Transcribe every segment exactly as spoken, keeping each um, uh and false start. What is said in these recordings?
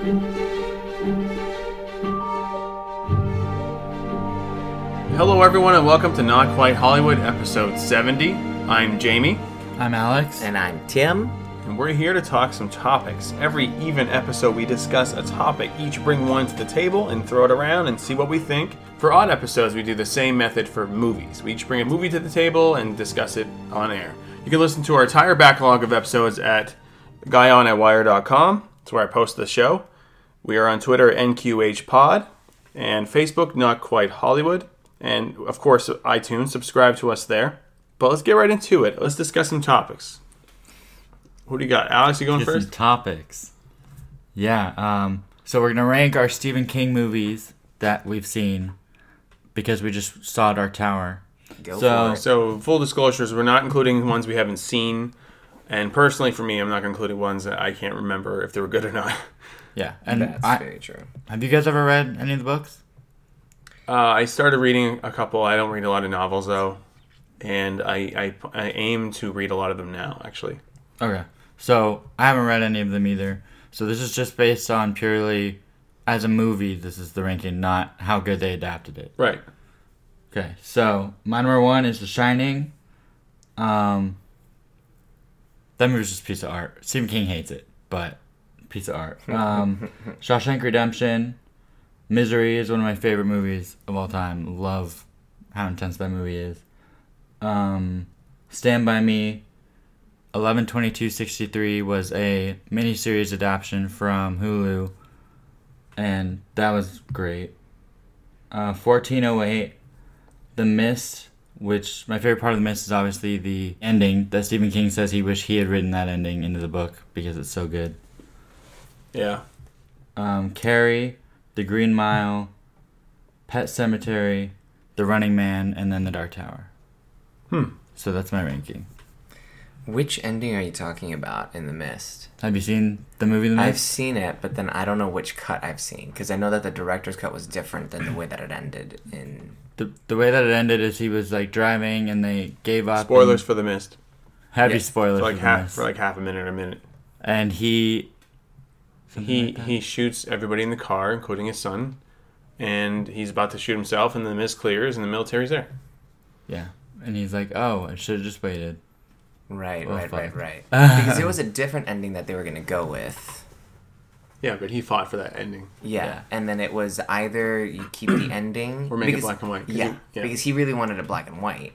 Hello everyone and welcome to Not Quite Hollywood episode seventy. I'm Jamie. I'm Alex. And I'm Tim. And we're here to talk some topics. Every even episode we discuss a topic, each bring one to the table and throw it around and see what we think. For odd episodes we do the same method for movies. We each bring a movie to the table and discuss it on air. You can listen to our entire backlog of episodes at guyon at wire dot com. That's where I post the show. We are on Twitter N Q H Pod and Facebook Not Quite Hollywood. And, of course, iTunes. Subscribe to us there. But let's get right into it. Let's discuss some topics. Who do you got? Alex, you going Get first? Some topics. Yeah. Um, so we're going to rank our Stephen King movies that we've seen because we just saw Dark Tower. Go so, for it. So, full disclosures, we're not including ones we haven't seen. And personally, for me, I'm not including ones that I can't remember if they were good or not. Yeah. And That's I, very true. Have you guys ever read any of the books? Uh, I started reading a couple. I don't read a lot of novels, though. And I, I, I aim to read a lot of them now, actually. Okay. So, I haven't read any of them either. So, this is just based on purely, as a movie, this is the ranking, not how good they adapted it. Right. Okay. So, my number one is The Shining. Um, that movie's just a piece of art. Stephen King hates it, but piece of art. Um, Shawshank Redemption. Misery is one of my favorite movies of all time. Love how intense that movie is. Um, Stand By Me. eleven twenty-two sixty-three was a miniseries adaptation from Hulu, and that was great. Uh, fourteen oh eight. The Mist, which my favorite part of The Mist is obviously the ending that Stephen King says he wished he had written that ending into the book because it's so good. Yeah. Um, Carrie. The Green Mile, Pet Cemetery, The Running Man, and then The Dark Tower. Hmm. So that's my ranking. Which ending are you talking about in The Mist? Have you seen the movie The Mist? I've seen it, but then I don't know which cut I've seen. Because I know that the director's cut was different than the way that it ended in... The, the way that it ended is he was like driving and they gave up. Spoilers for The Mist. Heavy Yeah. spoilers For like, for half, The Mist. for like half a minute or a minute. And he... He like that? he shoots everybody in the car, including his son, and he's about to shoot himself, and the mist clears, and the military's there. Yeah. And he's like, oh, I should have just waited. Right, Well, right, fuck. right, right. Because it was a different ending that they were going to go with. Yeah, but he fought for that ending. Yeah. Yeah. And then it was either you keep the ending... Or make it because- black and white, 'cause Yeah, he- yeah. because he really wanted it black and white.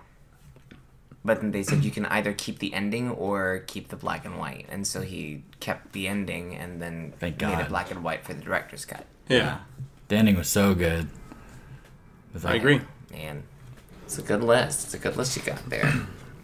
But then they said you can either keep the ending or keep the black and white. And so he kept the ending and then Thank made God. it black and white for the director's cut. Yeah, The ending was so good. It was I like- agree. Man, it's a good list. It's a good list you got there.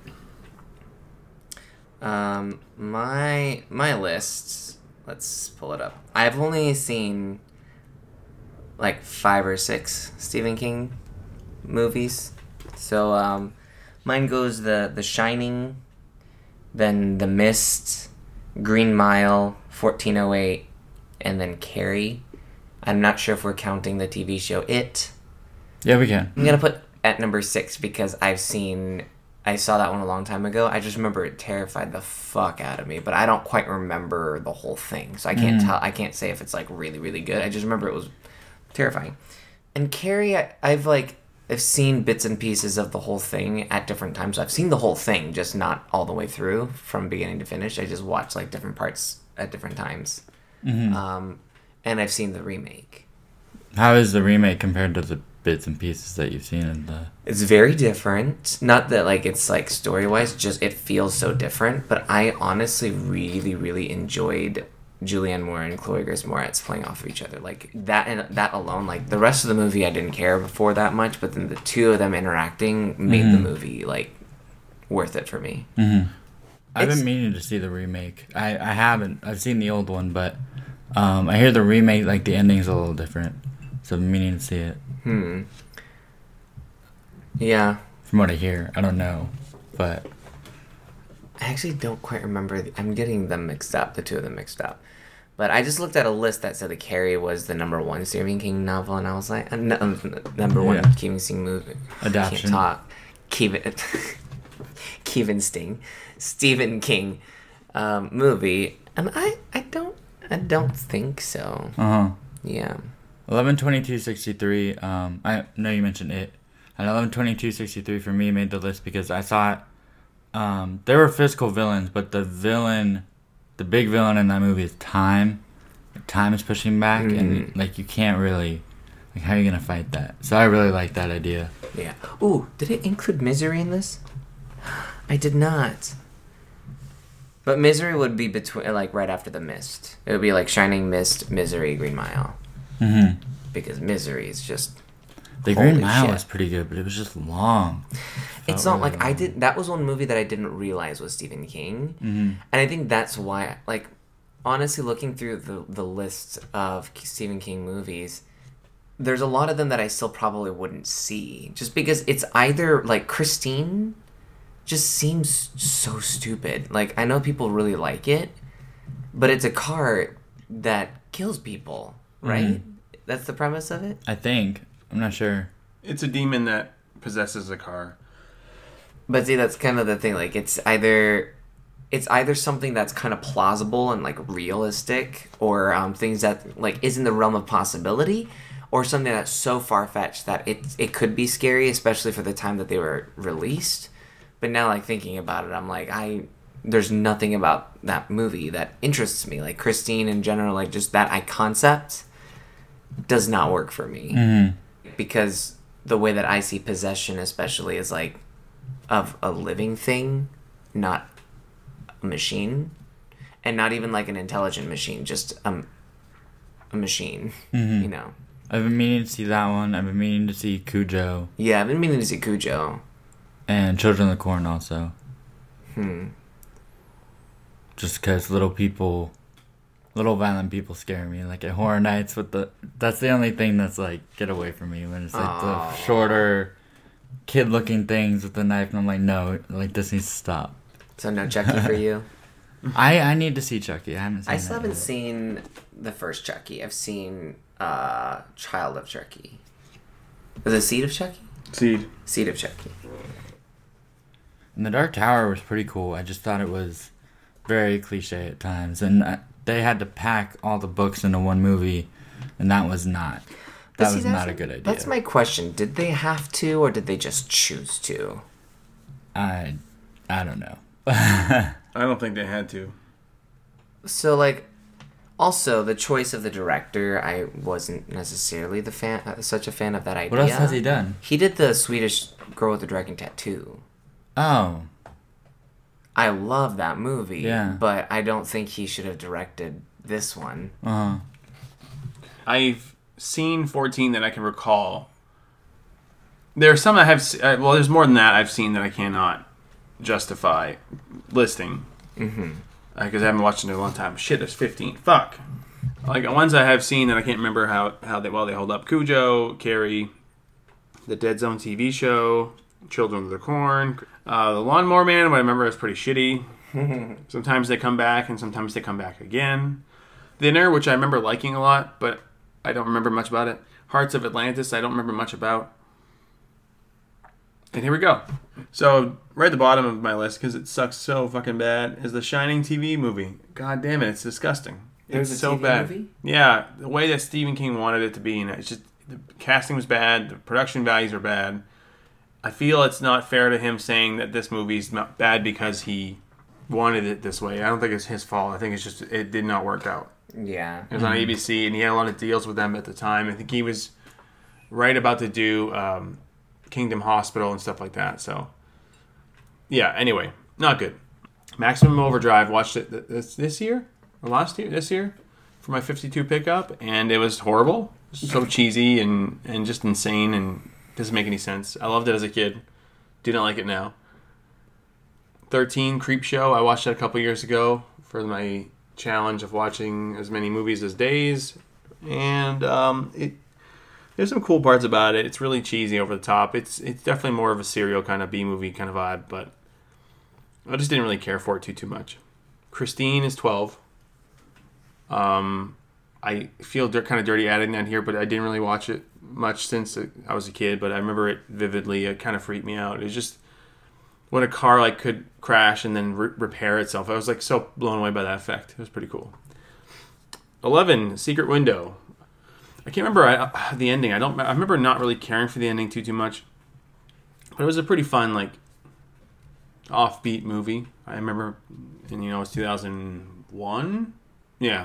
Um, my my list. Let's pull it up. I've only seen like five or six Stephen King movies. So um, mine goes the The Shining, then The Mist, Green Mile, fourteen oh eight, and then Carrie. I'm not sure if we're counting the T V show It. Yeah, we can. I'm gonna put at number six because I've seen, I saw that one a long time ago. I just remember it terrified the fuck out of me, but I don't quite remember the whole thing, so I can't Mm. tell. I can't say if it's like really, really good. I just remember it was terrifying. And Carrie, I, I've like, I've seen bits and pieces of the whole thing at different times. So I've seen the whole thing, just not all the way through from beginning to finish. I just watched like different parts at different times. Mm-hmm. Um, and I've seen the remake. How is the remake compared to the bits and pieces that you've seen in the... It's very different. Not that like it's like story wise, just it feels so different. But I honestly really, really enjoyed Julianne Moore and Chloe Grace Moretz playing off of each other. Like that and that alone. Like the rest of the movie, I didn't care before that much. But then the two of them interacting made Mhm. the movie like worth it for me. Mm-hmm. I've It's- been meaning to see the remake. I, I haven't. I've seen the old one, but um, I hear the remake, like the ending's a little different. So I'm meaning to see it. Hmm. Yeah. From what I hear, I don't know, but I actually don't quite remember. The, I'm getting them mixed up, the two of them mixed up. But I just looked at a list that said that Carrie was the number one Stephen King novel, and I was like, uh, no, um, number one Yeah. Stephen King movie. Adaptation. Can't talk. Kevin, Kevin Sting, Stephen King um, movie, and I, I don't, I don't think so. Uh huh. Yeah. eleven twenty-two sixty-three. Um, I know you mentioned it. And eleven twenty-two sixty-three for me made the list because I thought um, there were physical villains, but the villain, the big villain in that movie is time. Time is pushing back, mm. and like you can't really, like, how are you gonna fight that? So I really like that idea. Yeah. Ooh, did it include Misery in this? I did not. But Misery would be between, like, right after The Mist. It would be like Shining, Mist, Misery, Green Mile. Mm-hmm. Because Misery is just. The Green Mile shit. was pretty good, but it was just long. It it's not really like long. I did. That was one movie that I didn't realize was Stephen King, mm-hmm. and I think that's why. Like, honestly, looking through the the list of Stephen King movies, there's a lot of them that I still probably wouldn't see, just because it's either like Christine, just seems so stupid. Like, I know people really like it, but it's a car that kills people, right? Mm-hmm. That's the premise of it. I think. I'm not sure. It's a demon that possesses a car. But see, that's kind of the thing. Like, it's either it's either something that's kind of plausible and, like, realistic, or um, things that, like, is in the realm of possibility, or something that's so far-fetched that it it could be scary, especially for the time that they were released. But now, like, thinking about it, I'm like, I there's nothing about that movie that interests me. Like, Christine in general, like, just that I concept does not work for me. Mm-hmm. Because the way that I see possession, especially, is like of a living thing, not a machine, and not even like an intelligent machine, just a, a machine. Mm-hmm. You know. I've been meaning to see that one. I've been meaning to see Cujo. Yeah, I've been meaning to see Cujo. And Children of the Corn also. Hmm. Just because little people. Little violent people scare me, like at Horror Nights with the. That's the only thing that's like get away from me when it's like Aww. the shorter, kid-looking things with the knife, and I'm like, no, like this needs to stop. So no Chucky for you. I I need to see Chucky. I haven't. seen I still haven't yet. seen the first Chucky. I've seen uh, Child of Chucky. The Seed of Chucky. Seed. Seed of Chucky. And the Dark Tower was pretty cool. I just thought it was very cliche at times, and. I, They had to pack all the books into one movie, and that was not. That see, was not a good idea. That's my question. Did they have to, or did they just choose to? I, I don't know. I don't think they had to. So, like, also the choice of the director, I wasn't necessarily the fan, uh, such a fan of that idea. What else has he done? He did the Swedish Girl with the Dragon Tattoo. Oh. I love that movie, yeah. but I don't think he should have directed this one. Uh-huh. I've seen fourteen that I can recall. There are some I have... Well, there's more than that I've seen that I cannot justify listing. Mm-hmm. Because uh, I haven't watched it in a long time. Shit, there's fifteen. Fuck. Like, ones I have seen that I can't remember how, how they, well, they hold up. Cujo, Carrie, the Dead Zone T V show, Children of the Corn... Uh, the Lawnmower Man, what I remember, is pretty shitty. Sometimes they come back, and sometimes they come back again. Thinner, which I remember liking a lot, but I don't remember much about it. Hearts of Atlantis, I don't remember much about. And here we go. So, right at the bottom of my list, because it sucks so fucking bad, is the Shining T V movie. God damn it, it's disgusting. It's so T V bad. Movie? Yeah, the way that Stephen King wanted it to be, and it's just the casting was bad, the production values are bad. I feel it's not fair to him saying that this movie's not bad because he wanted it this way. I don't think it's his fault. I think it's just it did not work out. Yeah. It was on A B C, and he had a lot of deals with them at the time. I think he was right about to do um, Kingdom Hospital and stuff like that. So, yeah, anyway, not good. Maximum Overdrive, watched it this, this year? Or last year? This year? For my fifty-two pickup, and it was horrible. So cheesy and, and just insane and... doesn't make any sense. I loved it as a kid. Didn't like it now. thirteen Creep Show. I watched that a couple years ago for my challenge of watching as many movies as days. And um, it there's some cool parts about it. It's really cheesy over the top. It's it's definitely more of a serial kind of B-movie kind of vibe, but I just didn't really care for it too, too much. Christine is twelve. Um, I feel kind of dirty adding that here, but I didn't really watch it much since I was a kid, but I remember it vividly. It kind of freaked me out. It was just when a car like could crash and then re- repair itself. I was like so blown away by that effect. It was pretty cool. eleven, Secret Window. I can't remember I, the ending. I don't. I remember not really caring for the ending too too much, but it was a pretty fun like offbeat movie. I remember, and you know, it was two thousand one. Yeah.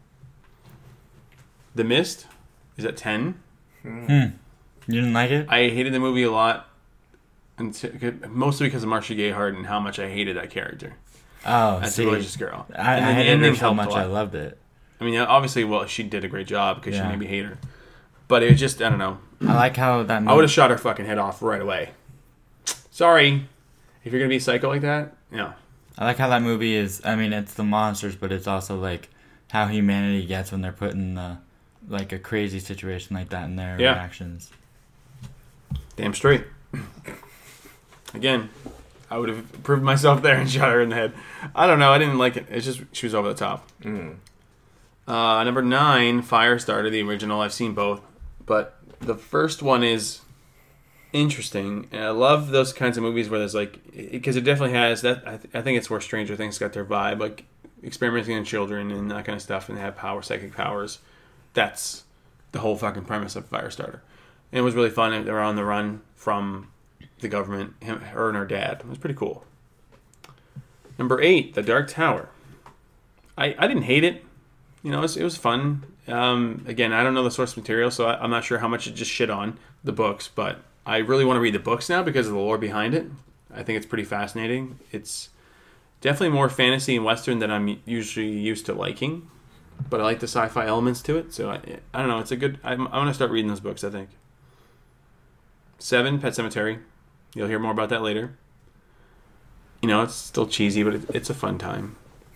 The Mist is at ten. Hmm. You didn't like it? I hated the movie a lot, until, mostly because of Marcia Gay Harden and how much I hated that character. Oh, as see, a religious girl. I, and I then the hated her ending so helped much a lot. I loved it. I mean, obviously, well, she did a great job because Yeah. she made me hate her. But it was just, I don't know. I like how that I movie... would have shot her fucking head off right away. Sorry. If you're going to be a psycho like that, no. I like how that movie is... I mean, it's the monsters, but it's also, like, how humanity gets when they're put in, the, like, a crazy situation like that and their Yeah. reactions. Damn straight. Again, I would have proved myself there and shot her in the head. I don't know. I didn't like it. It's just, she was over the top. Mm. Uh, number nine, Firestarter, the original. I've seen both. But the first one is interesting. And I love those kinds of movies where there's like, because it definitely has that. I, th- I think it's where Stranger Things got their vibe, like experimenting on children and that kind of stuff, and they have power, psychic powers. That's the whole fucking premise of Firestarter. And it was really fun. They were on the run from the government, him, her and her dad. It was pretty cool. Number eight, The Dark Tower. I, I didn't hate it. You know, it was, it was fun. Um, again, I don't know the source material, so I, I'm not sure how much it just shit on the books, but I really want to read the books now because of the lore behind it. I think it's pretty fascinating. It's definitely more fantasy and Western than I'm usually used to liking, but I like the sci-fi elements to it, so I, I don't know. It's a good... I'm, I'm going to start reading those books, I think. Seven, Pet Sematary. You'll hear more about that later. You know, it's still cheesy, but it, it's a fun time.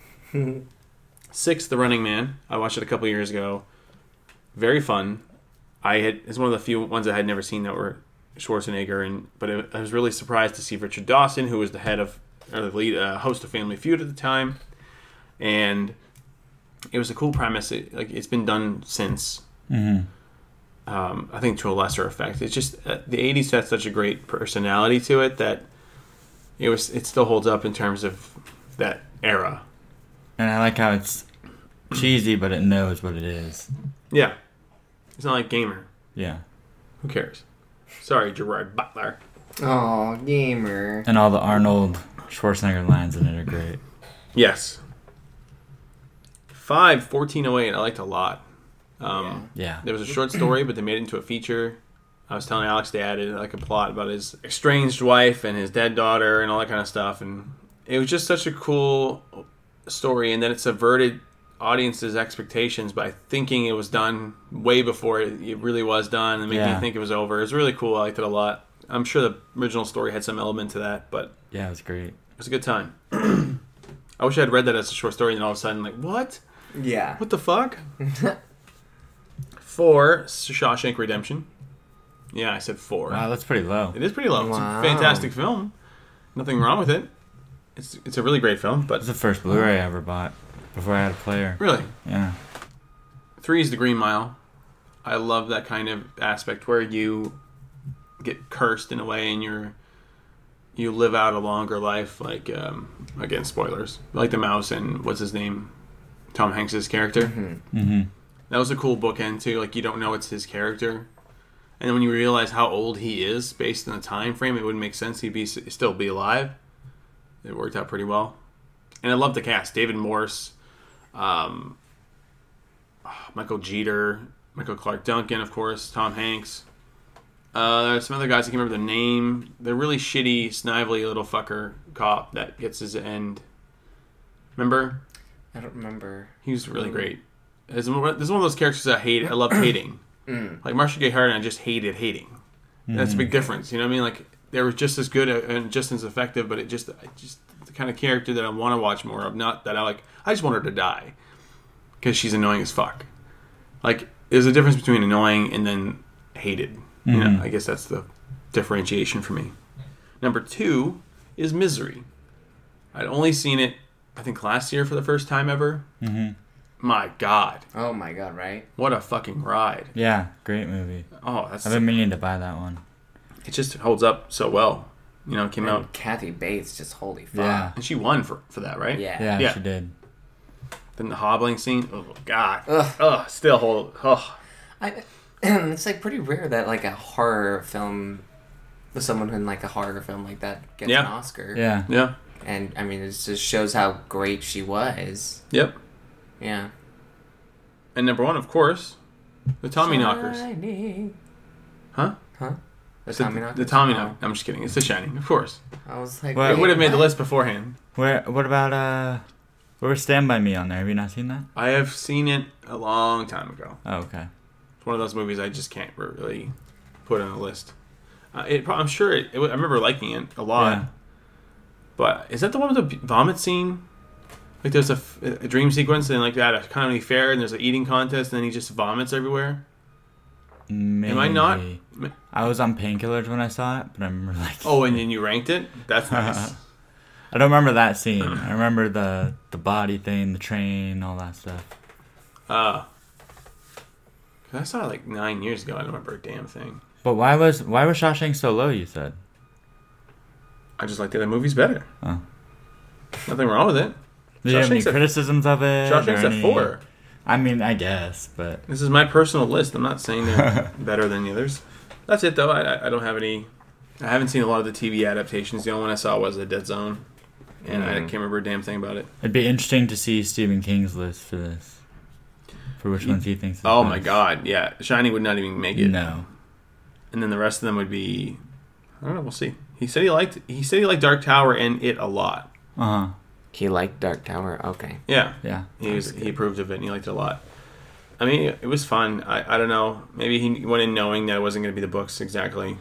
Six, The Running Man. I watched it a couple years ago. Very fun. I had it's one of the few ones I had never seen that were Schwarzenegger, and but it, I was really surprised to see Richard Dawson, who was the head of or the lead uh, host of Family Feud at the time, and it was a cool premise. It, like it's been done since. Mm-hmm. Um, I think to a lesser effect. It's just uh, the eighties had such a great personality to it that it was it still holds up in terms of that era. And I like how it's cheesy, but it knows what it is. Yeah, it's not like Gamer. Yeah. Who cares? Sorry, Gerard Butler. Oh, Gamer. And all the Arnold Schwarzenegger lines in it are great. Yes. Five, fourteen oh eight. I liked a lot. Um, Yeah. There was a short story, but they made it into a feature. I was telling Alex they added like a plot about his estranged wife and his dead daughter and all that kind of stuff, and it was just such a cool story. And then it subverted audiences' expectations by thinking it was done way before it, it really was done, and made Yeah. me think it was over. It was really cool. I liked it a lot. I'm sure the original story had some element to that, but Yeah, it was great. it was a good time. I wish I had read that as a short story, and then all of a sudden, like, what? Yeah. What the fuck? Four, Shawshank Redemption. Yeah, I said four. Wow, that's pretty low. It is pretty low. Wow. It's a fantastic film. Nothing wrong with it. It's it's a really great film, It's but the first Blu-ray I ever bought before I had a player. really, Yeah. three is The Green Mile. I love that kind of aspect where you get cursed in a way and you're you live out a longer life. Like um, again, spoilers. Like the mouse and what's his name, Tom Hanks's character. Mm-hmm. Mm-hmm. That was a cool bookend too. Like you don't know it's his character, and then when you realize how old he is based on the time frame, it wouldn't make sense he'd be still be alive. It worked out pretty well, and I love the cast: David Morse, um, Michael Jeter, Michael Clark Duncan, of course, Tom Hanks. Uh, there's some other guys I can't remember the name. They're really shitty, snively little fucker cop that gets his end. Remember? I don't remember. He was really great. This is one of those characters I hate. I love hating. Mm. Like Marcia Gay Harden, I just hated hating. And that's a big difference. You know what I mean? Like they were just as good and just as effective, but it just, I just the kind of character that I want to watch more of. Not that I like. I just want her to die because she's annoying as fuck. Like there's a difference between annoying and then hated. You know, Mhm. I guess that's the differentiation for me. Number two is Misery. I'd only seen it, I think, last year for the first time ever. Mm-hmm. My God. Oh my god, right? What a fucking ride. Yeah, great movie. Oh, that's I've been meaning to buy that one. it just holds up so well. You know, it came And out Kathy Bates, just holy fuck. Yeah. and she won for, for that, right? Yeah. Yeah, Yeah. she did. Then the hobbling scene. Oh God. Ugh. Ugh. Still hold. Oh. I, it's like pretty rare that like a horror film, someone in like a horror film like that gets Yeah. an Oscar. Yeah. Yeah. And I mean, it just shows how great she was. Yep. Yeah. And number one, of course, the Tommy Knockers. Shining. Huh? Huh? The The, Tommy Knockers? the Tommy Oh. Knockers. I'm just kidding. It's The Shining, of course. I was like, Well, It would have made the what? list beforehand. Where? What about uh? Where was Stand By Me on there? Have you not seen that? I have seen it a long time ago. Oh, okay. It's one of those movies I just can't really put on a list. Uh, it, pro- I'm sure it, it. I remember liking it a lot. Yeah. But is that the one with the vomit scene? Like there's a, f- a dream sequence and like that a comedy fair and there's an eating contest and then he just vomits everywhere. Maybe. Am I not? I was on painkillers when I saw it, but I remember like. Oh, and then you ranked it. That's nice. I don't remember that scene. I remember the the body thing, the train, all that stuff. Uh, 'cause I saw it like nine years ago. I don't remember a damn thing. But why was why was Shawshank so low? You said. I just like the other movies better. Oh. Nothing wrong with it. Do you have any Shawshank's a- criticisms of it? Shawshank's or a any- four. I mean, I guess, but This is my personal list. I'm not saying they're better than the others. That's it, though. I, I- I don't have any. I haven't seen a lot of the T V adaptations. The only one I saw was The Dead Zone, and I can't remember a damn thing about it. it'd be interesting to see Stephen King's list for this. For which ones he thinks. Is Oh my best. God, yeah, Shining would not even make it. No. And then the rest of them would be. I don't know. We'll see. He said he liked. He said he liked Dark Tower and It a lot. Uh huh. He liked Dark Tower? Okay. Yeah. Yeah. He was he approved of it and he liked it a lot. I mean, it was fun. I, I don't know. Maybe he went in knowing that it wasn't going to be the books exactly.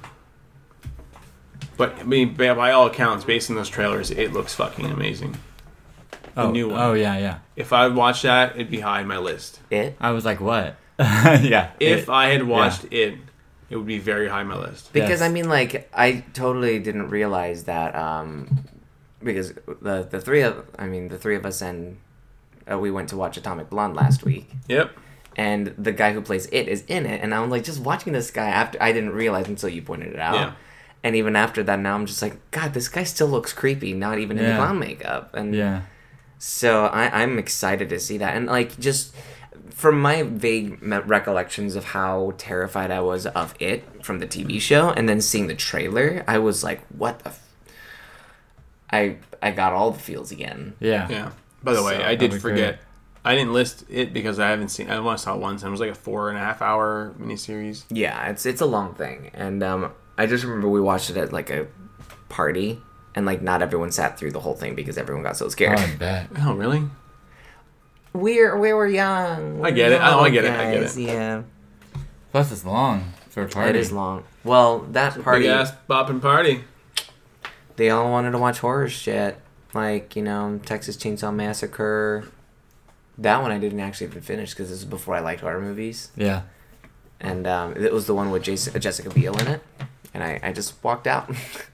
But I mean, by by all accounts, based on those trailers, it looks fucking amazing. The Oh, new one. oh yeah, yeah. If I watched that, it'd be high on my list. It? I was like, what? yeah. If it- I had watched it, it would be very high on my list. Because Yes. I mean, like, I totally didn't realize that. Um, because the the three of, I mean, the three of us and uh, we went to watch Atomic Blonde last week, Yep. and the guy who plays It is in it, and I'm like, just watching this guy after I didn't realize until you pointed it out. Yeah. And even after that, now I'm just like, God, this guy still looks creepy, not even in the Yeah. clown makeup. And Yeah. so I, I'm excited to see that. And, like, just from my vague me- recollections of how terrified I was of It from the T V show, and then seeing the trailer, I was like, what the... F-? I I got all the feels again. Yeah. Yeah. By the way, So, I did that'd be forget. I didn't list it because I haven't seen. I only saw it once, and it was like a four and a half hour miniseries. Yeah, it's it's a long thing. And um, I just remember we watched it at, like, a party, and, like, not everyone sat through the whole thing because everyone got so Oh, scared. I bet. Oh, really? We're we were young. I get it. Oh, I get it. I get Guys, it. Yeah, Plus, it's long for a party. it is long. Well, that party, Big ass bopping party. they all wanted to watch horror shit, like, you know, Texas Chainsaw Massacre. That one I didn't actually even finish because this is before I liked horror movies, Yeah. and um, it was the one with Jason, Jessica Biel in it, and I, I just walked out.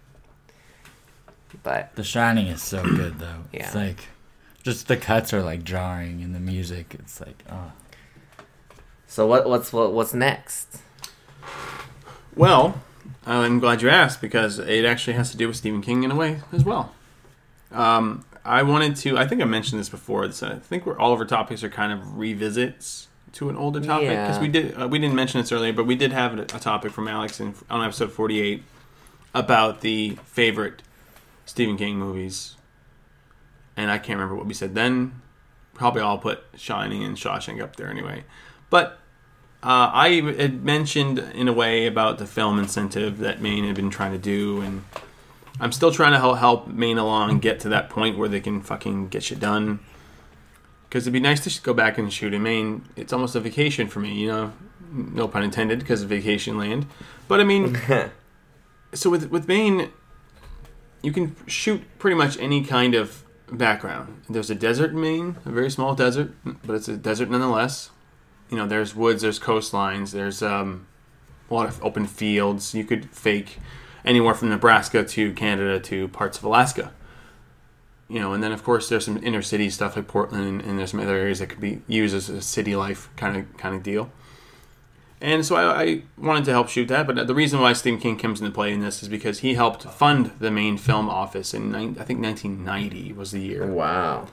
But The Shining is so good, though. Yeah. It's like, just the cuts are like jarring, and the music, it's like, oh. so what what's what what's next? Well, I'm glad you asked because it actually has to do with Stephen King in a way as well. Um, I wanted to. I think I mentioned this before. So I think we're, all of our topics are kind of revisits to an older topic because Yeah. we did. Uh, we didn't mention this earlier, but we did have a, a topic from Alex in, on episode forty-eight about the favorite Stephen King movies, and I can't remember what we said then. Probably all put Shining and Shawshank up there anyway, but. Uh, I had mentioned in a way about the film incentive that Maine had been trying to do, and I'm still trying to help, help Maine along get to that point where they can fucking get shit done. Because it'd be nice to just go back and shoot in Maine. It's almost a vacation for me, you know, no pun intended, because of vacation land. But I mean, so with with Maine, you can shoot pretty much any kind of background. There's a desert in Maine, a very small desert, but it's a desert nonetheless. You know, there's woods, there's coastlines, there's um, a lot of open fields. You could fake anywhere from Nebraska to Canada to parts of Alaska. You know, and then of course there's some inner city stuff like Portland, and, and there's some other areas that could be used as a city life kind of kind of deal. And so I, I wanted to help shoot that, but the reason why Stephen King comes into play in this is because he helped fund the Maine Film Office in I think nineteen ninety was the year. Wow.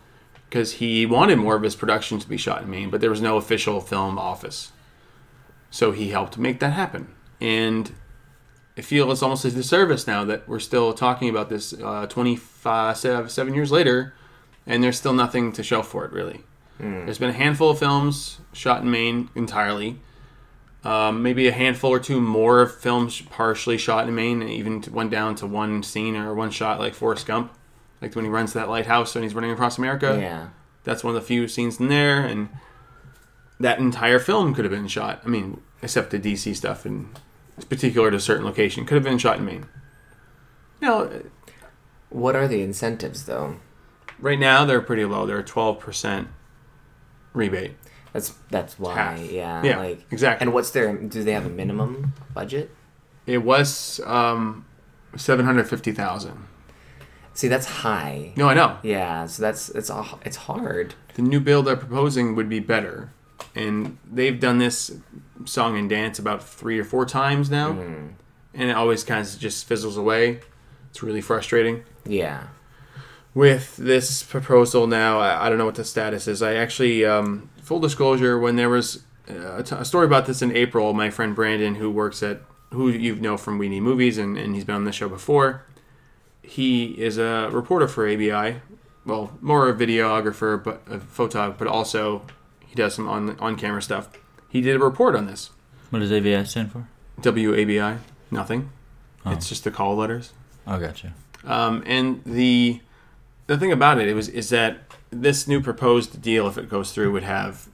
because he wanted more of his production to be shot in Maine, but there was no official film office. So he helped make that happen. And I feel it's almost a disservice now that we're still talking about this uh, twenty-five, seven years later, and there's still nothing to show for it, really. Mm. There's been a handful of films shot in Maine entirely. Um, maybe a handful or two more of films partially shot in Maine, and even went down to one scene or one shot like Forrest Gump. Like when he runs to that lighthouse and he's running across America. Yeah. That's one of the few scenes in there, and that entire film could have been shot. I mean, except the D C stuff, and it's particular to a certain location, could have been shot in Maine. You know, what are the incentives, though? Right now, they're pretty low. They're a twelve percent rebate. That's that's why, Half. yeah. Yeah, like, exactly. And what's their, do they have a minimum budget? It was um, seven hundred fifty thousand dollars. See, that's high. No, I know. Yeah, so that's it's all, it's hard. The new bill they're proposing would be better, and they've done this song and dance about three or four times now, mm. and it always kind of just fizzles away. It's really frustrating. Yeah. With this proposal now, I, I don't know what the status is. I actually, um, full disclosure, when there was a, t- a story about this in April, my friend Brandon, who works at, who you know from We Need Movies, and, and he's been on the show before, he is a reporter for A B I. Well, more a videographer, but a photog, but also he does some on on camera stuff. He did a report on this. What does A B I stand for? W A B I, nothing. Oh. It's just the call letters. Oh, gotcha. Um, and the the thing about it, it was is that this new proposed deal, if it goes through, would have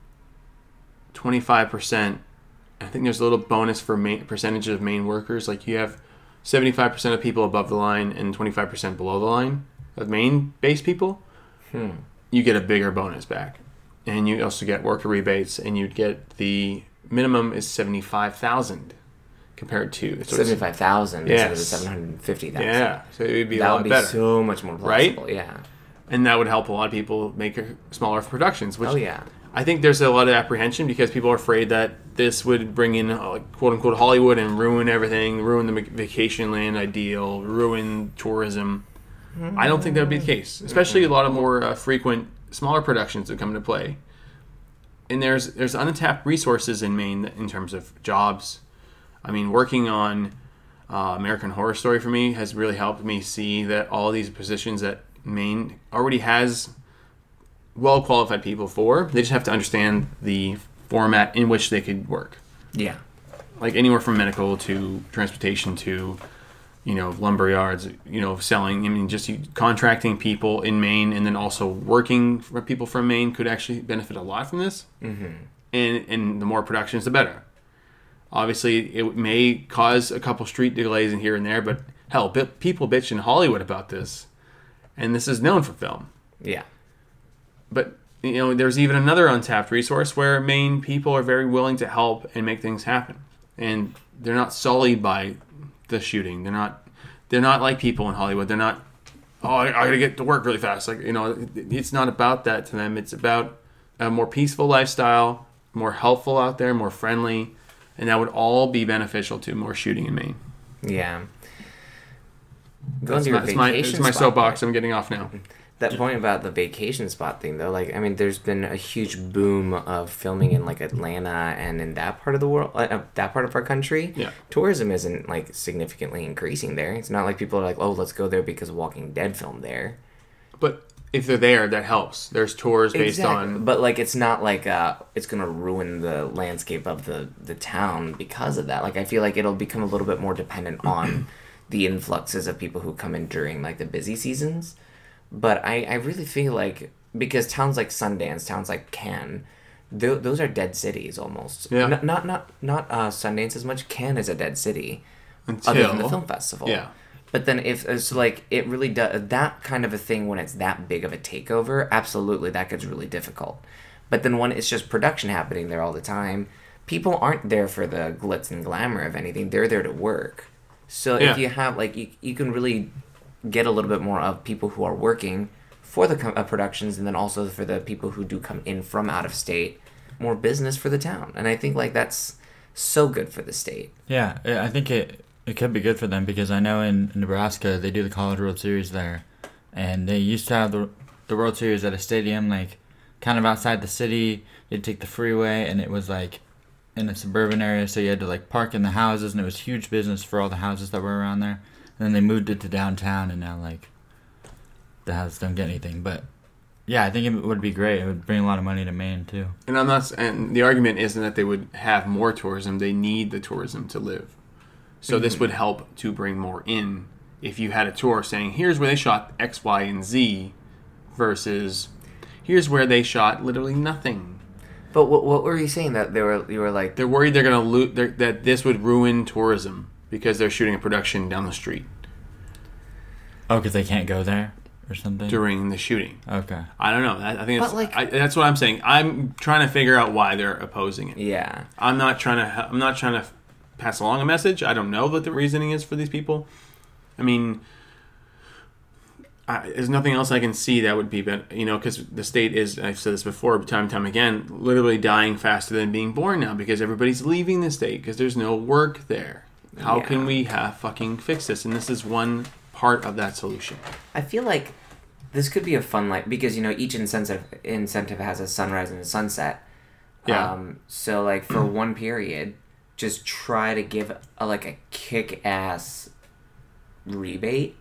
twenty-five percent. I think there's a little bonus for main, percentage of Maine workers. Like you have seventy-five percent of people above the line and twenty-five percent below the line of Maine-based people. Hmm. You get a bigger bonus back. And you also get worker rebates, and you'd get the minimum is seventy-five thousand dollars compared to... seventy-five thousand dollars yes. instead of seven hundred fifty thousand dollars. Yeah, so it would be that a lot would be better. so much more plausible, right? Yeah. And that would help a lot of people make smaller productions. Which oh, yeah. I think there's a lot of apprehension because people are afraid that this would bring in uh, quote-unquote Hollywood and ruin everything, ruin the vacation land ideal, ruin tourism. Mm-hmm. I don't think that would be the case. Especially mm-hmm. a lot of more uh, frequent, smaller productions that come into play. And there's there's untapped resources in Maine in terms of jobs. I mean, working on uh, American Horror Story for me has really helped me see that all these positions that Maine already has well-qualified people for. They just have to understand the format in which they could work. Yeah. Like anywhere from medical to transportation to, you know, lumber yards, you know, selling. I mean, just contracting people in Maine and then also working for people from Maine could actually benefit a lot from this. Mm-hmm. And, and the more productions, the better. Obviously, it may cause a couple street delays in here and there, but hell, people bitch in Hollywood about this. And this is known for film. Yeah. But, you know, there's even another untapped resource where Maine people are very willing to help and make things happen. And they're not sullied by the shooting. They're not they're not like people in Hollywood. They're not, oh, I, I got to get to work really fast. Like, you know, it's not about that to them. It's about a more peaceful lifestyle, more helpful out there, more friendly. And that would all be beneficial to more shooting in Maine. Yeah. Going to your vacation my, it's my soapbox. I'm getting off now. That point about the vacation spot thing, though, like, I mean, there's been a huge boom of filming in, like, Atlanta and in that part of the world, uh, that part of our country. Yeah. Tourism isn't, like, significantly increasing there. It's not like people are like, oh, let's go there because Walking Dead filmed there. But if they're there, that helps. There's tours based exactly. on... But, like, it's not like uh, it's going to ruin the landscape of the, the town because of that. Like, I feel like it'll become a little bit more dependent on the influxes of people who come in during, like, the busy seasons. But I, I really feel like, because towns like Sundance, towns like Cannes, th- those are dead cities almost. Yeah. N- not not not uh, Sundance as much. Cannes is a dead city. Until, other than the film festival. Yeah. But then if it's like, it really does, that kind of a thing when it's that big of a takeover, absolutely, that gets really difficult. But then when it's just production happening there all the time, people aren't there for the glitz and glamour of anything. They're there to work. So yeah. if you have, like, you, you can really get a little bit more of people who are working for the uh, productions, and then also for the people who do come in from out of state, more business for the town. And I think, like, that's so good for the state. Yeah, I think it it could be good for them, because I know in Nebraska they do the College World Series there, and they used to have the the World Series at a stadium, like, kind of outside the city. You'd take the freeway, and it was, like, in a suburban area, so you had to, like, park in the houses, and it was huge business for all the houses that were around there. And then they moved it to downtown, and now, like, the houses don't get anything. But, yeah, I think it would be great. It would bring a lot of money to Maine, too. And I'm not. And the argument isn't that they would have more tourism. They need the tourism to live. So mm-hmm. this would help to bring more in. If you had a tour saying, here's where they shot X, Y, and Z, versus here's where they shot literally nothing. But what what were you saying that they were? You were like they're worried they're gonna lo- they're, that this would ruin tourism because they're shooting a production down the street. Oh, because they can't go there or something during the shooting. Okay, I don't know. I, I think that's, like, I, that's what I'm saying. I'm trying to figure out why they're opposing it. Yeah, I'm not trying to. I'm not trying to pass along a message. I don't know what the reasoning is for these people. I mean. I, there's nothing else I can see that would be better, you know, because the state is, I've said this before, time and time again, literally dying faster than being born now because everybody's leaving the state because there's no work there. How yeah. can we have fucking fix this? And this is one part of that solution. I feel like this could be a fun life because, you know, each incentive incentive has a sunrise and a sunset. Yeah. Um, so, like, for one period, just try to give, a, like, a kick-ass rebate.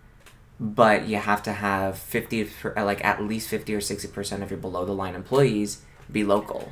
But you have to have fifty, like at least fifty or sixty percent of your below the line employees be local.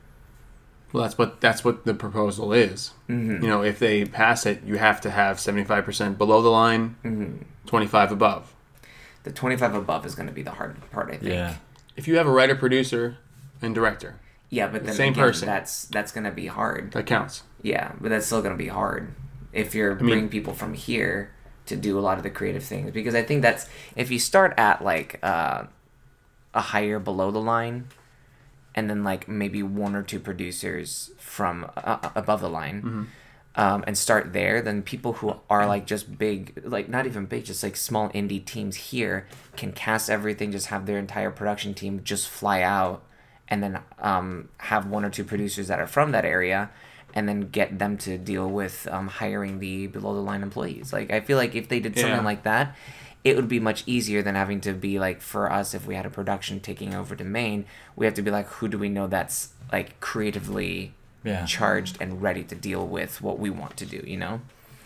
Well, that's what that's what the proposal is. Mm-hmm. You know, if they pass it, you have to have seventy-five percent below the line, mm-hmm. twenty-five above. The twenty-five above is going to be the hard part, I think. Yeah. If you have a writer, producer, and director. Yeah, but then same again, person. that's that's going to be hard. That counts. Yeah, but that's still going to be hard if you're I bringing mean, people from here to do a lot of the creative things, because I think that's if you start at like uh, a higher below the line, and then like maybe one or two producers from uh, above the line, mm-hmm. um, and start there, then people who are like just big, like not even big, just like small indie teams here can cast everything, just have their entire production team just fly out, and then um, have one or two producers that are from that area. And then get them to deal with um, hiring the below the line employees. Like I feel like if they did something yeah. like that, it would be much easier than having to be like for us if we had a production taking over to Maine, we have to be like, who do we know that's like creatively yeah. charged and ready to deal with what we want to do, you know?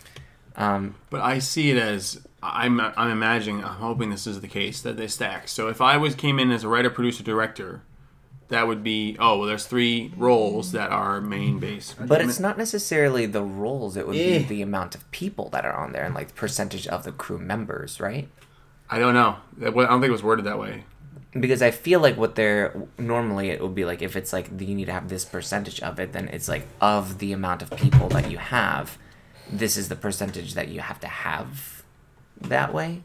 Um, but I see it as I'm I'm imagining, I'm hoping this is the case that they stack. So if I was came in as a writer, producer, director. That would be, oh, well, there's three roles that are main base. But it's not necessarily the roles. It would eh. be the amount of people that are on there and, like, the percentage of the crew members, right? I don't know. I don't think it was worded that way. Because I feel like what they're... Normally, it would be, like, if it's, like, you need to have this percentage of it, then it's, like, of the amount of people that you have, this is the percentage that you have to have that way.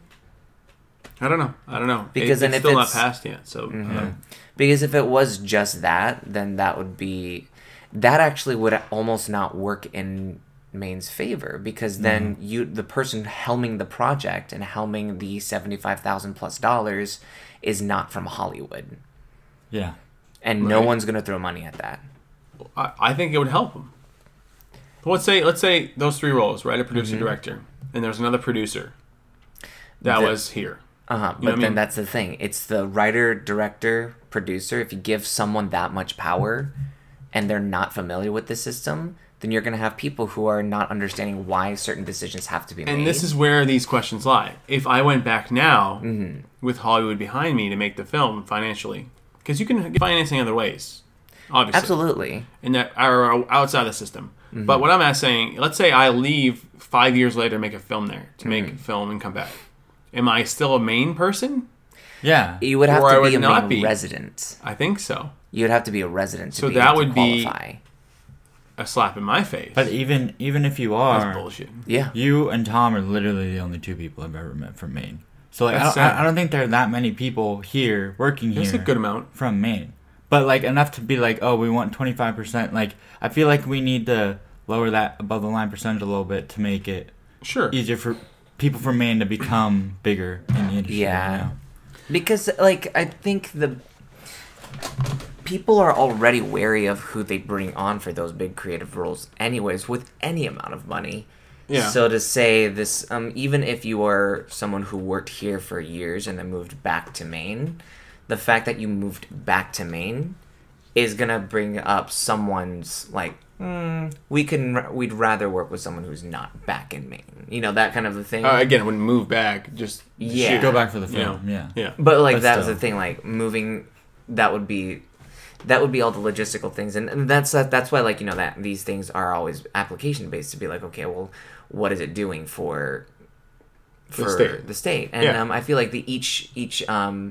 I don't know. I don't know. Because it, then it's if still it's, not passed yet. So mm-hmm. yeah. Because if it was just that, then that would be that actually would almost not work in Maine's favor, because then mm-hmm. you the person helming the project and helming the seventy-five thousand plus dollars is not from Hollywood. Yeah, and right. no one's gonna throw money at that. I, I think it would help them. But let's say let's say those three roles, writer, producer, mm-hmm. director, and there's another producer that the, was here. Uh-huh. But then I mean? That's the thing. It's the writer, director, producer. If you give someone that much power and they're not familiar with the system, then you're going to have people who are not understanding why certain decisions have to be made. And this is where these questions lie. If I went back now mm-hmm. with Hollywood behind me to make the film financially, because you can get financing other ways, obviously. Absolutely. And that are outside the system. Mm-hmm. But what I'm saying, let's say I leave five years later to make a film there, to make mm-hmm. a film and come back. Am I still a Maine person? Yeah. You would have or to I would be a not Maine be. resident. I think so. You would have to be a resident to so be that able would to qualify. Be a slap in my face. But even even if you are, that's bullshit. Yeah. You and Tom are literally the only two people I've ever met from Maine. So like, I don't, sad. I don't think there are that many people here working There's here. a good amount from Maine, but like enough to be like, oh, we want twenty-five percent. Like I feel like we need to lower that above the line percentage a little bit to make it sure easier for people from Maine to become bigger in the industry. Yeah. You know? Because, like, I think the people are already wary of who they bring on for those big creative roles anyways, with any amount of money. Yeah. So to say this, um, even if you are someone who worked here for years and then moved back to Maine, the fact that you moved back to Maine is gonna bring up someone's like, mm, we can we'd rather work with someone who's not back in Maine. You know, that kind of a thing. Uh, again, wouldn't move back. Just Yeah. shoot. Go back for the You know, film. Yeah. yeah. But like But that was still. the thing, like moving, that would be, that would be all the logistical things, and, and that's uh, that's why like you know that these things are always application based to be like, okay, well, what is it doing for for The state. the state? And Yeah. um, I feel like the each each um,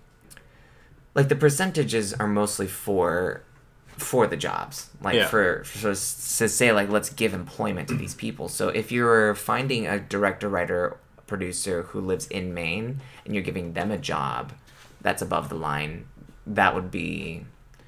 like the percentages are mostly for for the jobs, like Yeah. for, for s- to say like let's give employment to these people. So if you're finding a director, writer, producer who lives in Maine and you're giving them a job that's above the line, that would be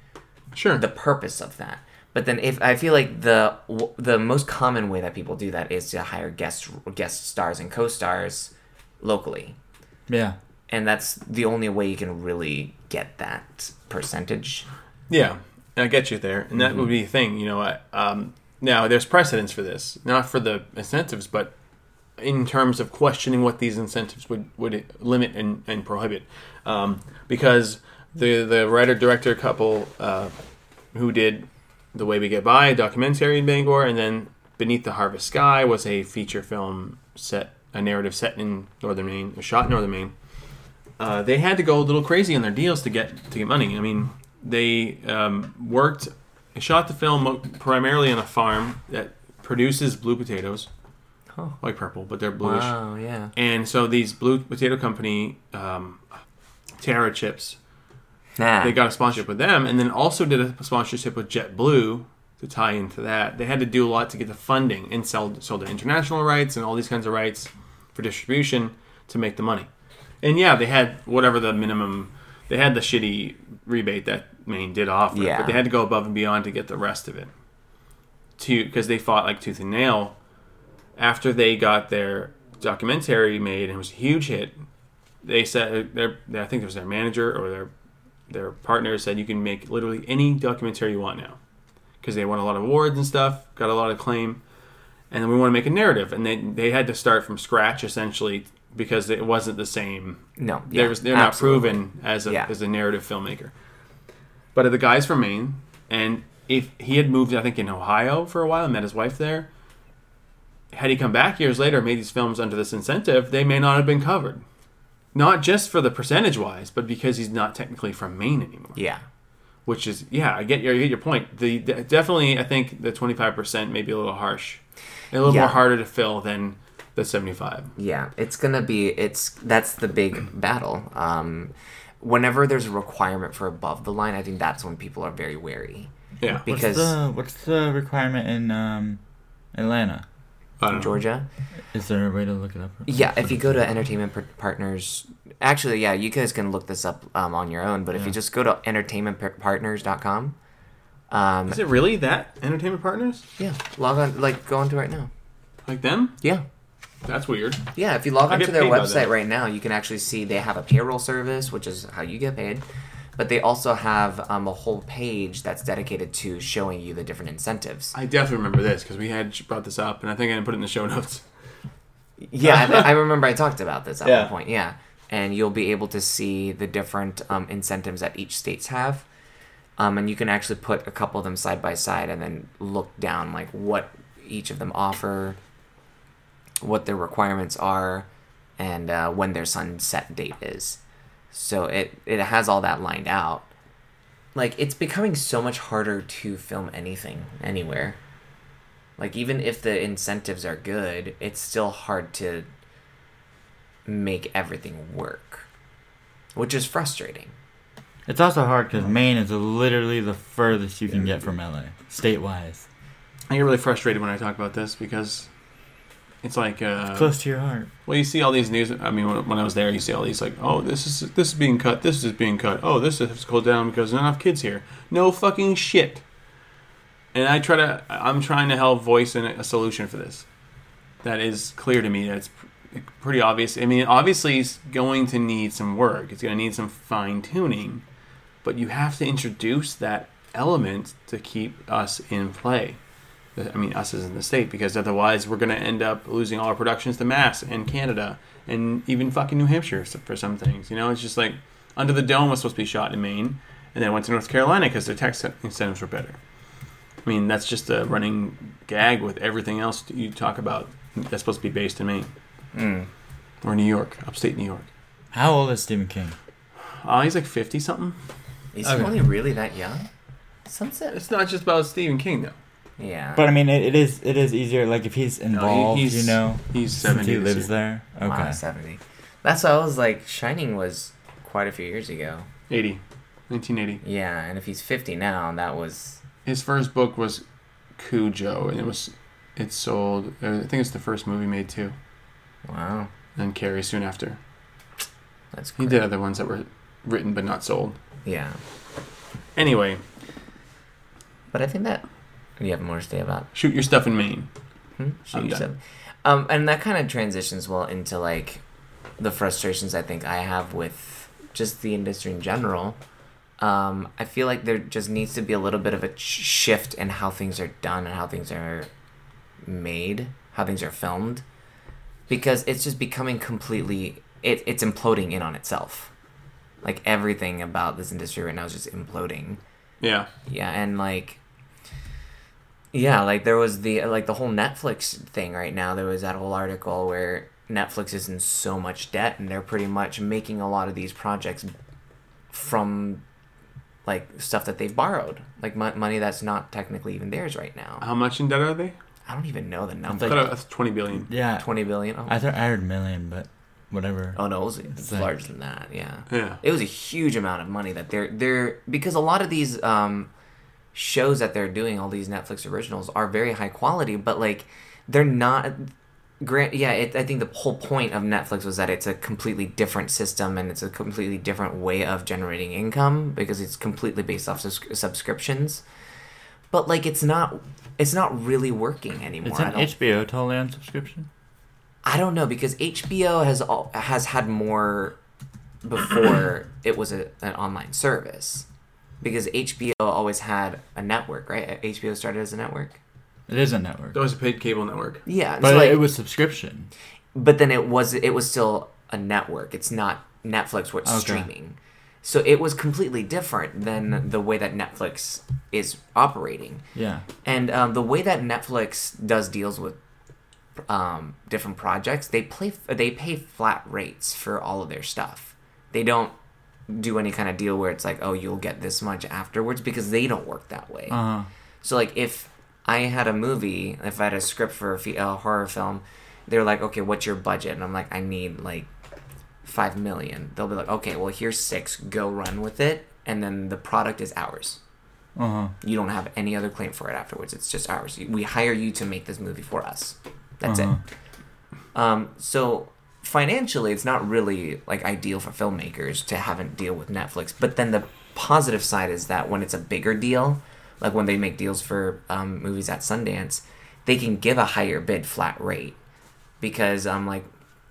Sure. the purpose of that. But then if I feel like the w- the most common way that people do that is to hire guest guest stars and co-stars locally. Yeah. And that's the only way you can really get that percentage. Yeah, I get you there, and that would be the thing. You know, I, um, now there's precedence for this, not for the incentives, but in terms of questioning what these incentives would, would limit and, and prohibit, um, because the the writer director couple uh, who did The Way We Get By, a documentary in Bangor, and then Beneath the Harvest Sky was a feature film set, a narrative set in northern Maine, shot in northern Maine. Uh, they had to go a little crazy on their deals to get to get money. I mean, they um, worked, shot the film primarily on a farm that produces blue potatoes, Huh. like purple, but they're bluish. Wow, yeah. And so these blue potato company, um, Terra Chips, Nah. they got a sponsorship with them, and then also did a sponsorship with JetBlue to tie into that. They had to do a lot to get the funding and sell sold the international rights and all these kinds of rights for distribution to make the money. And yeah, they had whatever the minimum. They had the shitty rebate that Maine did offer, Yeah. but they had to go above and beyond to get the rest of it. To because they fought like tooth and nail. After they got their documentary made and it was a huge hit, they said their I think it was their manager or their their partner said you can make literally any documentary you want now, because they won a lot of awards and stuff, got a lot of acclaim, and then we want to make a narrative, and they they had to start from scratch essentially because it wasn't the same. No. Yeah, There was, they're not absolutely. proven as a Yeah. as a narrative filmmaker. But the guy's from Maine, and if he had moved, I think, in Ohio for a while and met his wife there, had he come back years later and made these films under this incentive, they may not have been covered. Not just for the percentage wise, but because he's not technically from Maine anymore. Yeah. Which is, yeah, I get your, I get your point. The, the definitely, I think the twenty-five percent may be a little harsh, a little Yeah. more harder to fill than the seventy-five. Yeah, it's gonna be it's that's the big battle. Um, whenever there's a requirement for above the line, I think that's when people are very wary. Yeah, Because what's the what's the requirement in um, Atlanta? I don't know. Georgia, Is there a way to look it up? yeah. If you go to Entertainment Par- Partners, actually, yeah, you guys can look this up um, on your own. But if Yeah. you just go to entertainment partners dot com, um, Is it really that Entertainment Partners? yeah, log on, like go onto it right now. Like them? Yeah. That's weird. Yeah, if you log I onto get their paid by website that. right now, you can actually see they have a payroll service, which is how you get paid. But they also have um, a whole page that's dedicated to showing you the different incentives. I definitely remember this because we had brought this up, and I think I didn't put it in the show notes. Yeah, I, I remember I talked about this at Yeah. one point. Yeah, and you'll be able to see the different um, incentives that each states have, um, and you can actually put a couple of them side by side and then look down like what each of them offer, what their requirements are, and uh, when their sunset date is. So it it has all that lined out. Like, it's becoming so much harder to film anything anywhere. Like, even if the incentives are good, it's still hard to make everything work, which is frustrating. It's also hard because Maine is literally the furthest you can get from L A, state-wise. I get really frustrated when I talk about this because it's like, uh, Close to your heart. well, you see all these news. I mean, when, when I was there, you see all these like, oh, this is this is being cut, this is being cut. Oh, this is closed down because there's not enough kids here. No fucking shit. And I try to, I'm trying to help voice an, a solution for this. That is clear to me. That's pr- pretty obvious. I mean, obviously, it's going to need some work. It's going to need some fine tuning, but you have to introduce that element to keep us in play. I mean, us as in the state, because otherwise we're going to end up losing all our productions to Mass and Canada and even fucking New Hampshire for some things. You know, it's just like, Under the Dome was supposed to be shot in Maine, and then went to North Carolina because their tax incentives were better. I mean, that's just a running gag with everything else you talk about that's supposed to be based in Maine. Mm. Or New York, upstate New York. How old is Stephen King? Uh, he's like fifty-something. Is Okay. he only really that young? Sunset? It's not just about Stephen King, though. Yeah. But I mean, it, it is it is easier. Like if he's involved, he's- you know, He's since seventy. he this lives year. there. Okay. Wow, seventy. That's why I was like, Shining was quite a few years ago. eighty. nineteen eighty. Yeah, and if he's fifty now, that was... His first book was Cujo, and it was it sold. I think it's the first movie made too. Wow. And Carrie soon after. That's He great. did other ones that were written but not sold. Yeah. Anyway, But I think that... Do you have more to say about... shoot your stuff in Maine. Hmm? Shoot I'm yourself. done. Um, and that kind of transitions well into like the frustrations I think I have with just the industry in general. Um, I feel like there just needs to be a little bit of a ch- shift in how things are done and how things are made, how things are filmed, because it's just becoming completely it, it's imploding in on itself. Like everything about this industry right now is just imploding. Yeah. Yeah, and like yeah, like there was the like the whole Netflix thing right now. There was that whole article where Netflix is in so much debt and they're pretty much making a lot of these projects from like stuff that they've borrowed, like mo- money that's not technically even theirs right now. How much in debt are they? I don't even know the I number. thought it was twenty billion. Yeah. twenty billion. Oh, I thought I heard million, but whatever. oh no, it was, it was It's like- larger than that. Yeah. Yeah. It was a huge amount of money that they're they're because a lot of these um, shows that they're doing, all these Netflix originals, are very high quality, but like they're not. Grant, yeah, it, I think the whole point of Netflix was that it's a completely different system and it's a completely different way of generating income because it's completely based off sus- subscriptions. But like, it's not, it's not really working anymore. I Isn't don't, H B O totally on subscription? I don't know because H B O has all, has had more before it was a, an online service. Because H B O always had a network, right? H B O started as a network. It is a network, That was a paid cable network. Yeah, but so like, it was subscription. but then it was it was still a network. It's not Netflix what's Okay. streaming. So it was completely different than the way that Netflix is operating. Yeah. And um, the way that Netflix does deals with um, different projects, they play they pay flat rates for all of their stuff. They don't do any kind of deal where it's like, oh, you'll get this much afterwards because they don't work that way. Uh huh. So like if I had a movie, if I had a script for a, fe- a horror film, they're like, okay, what's your budget? And I'm like, I need like five million. They'll be like, okay, well here's six, go run with it, and then the product is ours. Uh huh. You don't have any other claim for it afterwards. It's just ours. We hire you to make this movie for us. That's Uh-huh. it. Um, so financially, it's not really like ideal for filmmakers to have a deal with Netflix. But then the positive side is that when it's a bigger deal, like when they make deals for um, movies at Sundance, they can give a higher bid flat rate because um like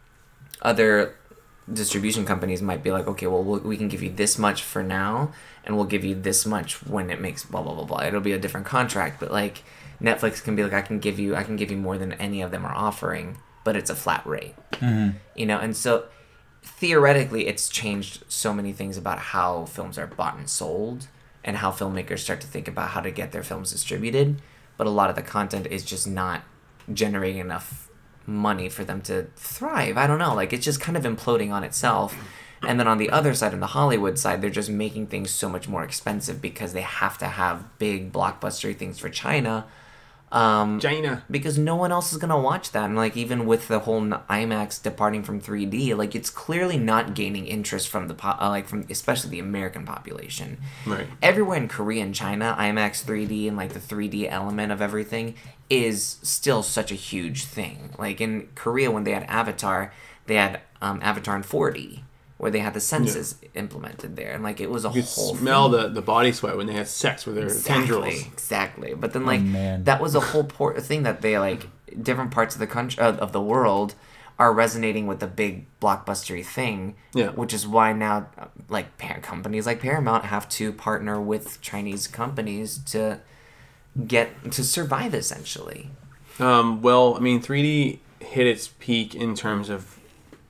other distribution companies might be like, okay, well we'll- we can give you this much for now, and we'll give you this much when it makes blah blah blah blah. It'll be a different contract, but like Netflix can be like, I can give you I can give you more than any of them are offering, but it's a flat rate. Mm-hmm. You know, and so theoretically it's changed so many things about how films are bought and sold and how filmmakers start to think about how to get their films distributed, but a lot of the content is just not generating enough money for them to thrive. I don't know, like it's just kind of imploding on itself. And then on the other side, on the Hollywood side, they're just making things so much more expensive because they have to have big blockbustery things for China. Um, China. because no one else is gonna watch that, and like even with the whole IMAX departing from three D, like it's clearly not gaining interest from the po- uh, like from especially the American population. Right. Everywhere in Korea and China, IMAX three D and like the three D element of everything is still such a huge thing. Like in Korea, when they had Avatar, they had um, Avatar in four D, where they had the senses implemented there, and like it was a You could whole smell thing. the, the body sweat when they had sex with their tendrils. Exactly, exactly. But then, like, man. that was a whole por- thing that they, like, different parts of the country, uh, of the world are resonating with the big blockbustery thing. Yeah. Which is why now, uh, like, par- companies like Paramount have to partner with Chinese companies to get, to survive, essentially. Um, well, I mean, three D hit its peak in terms of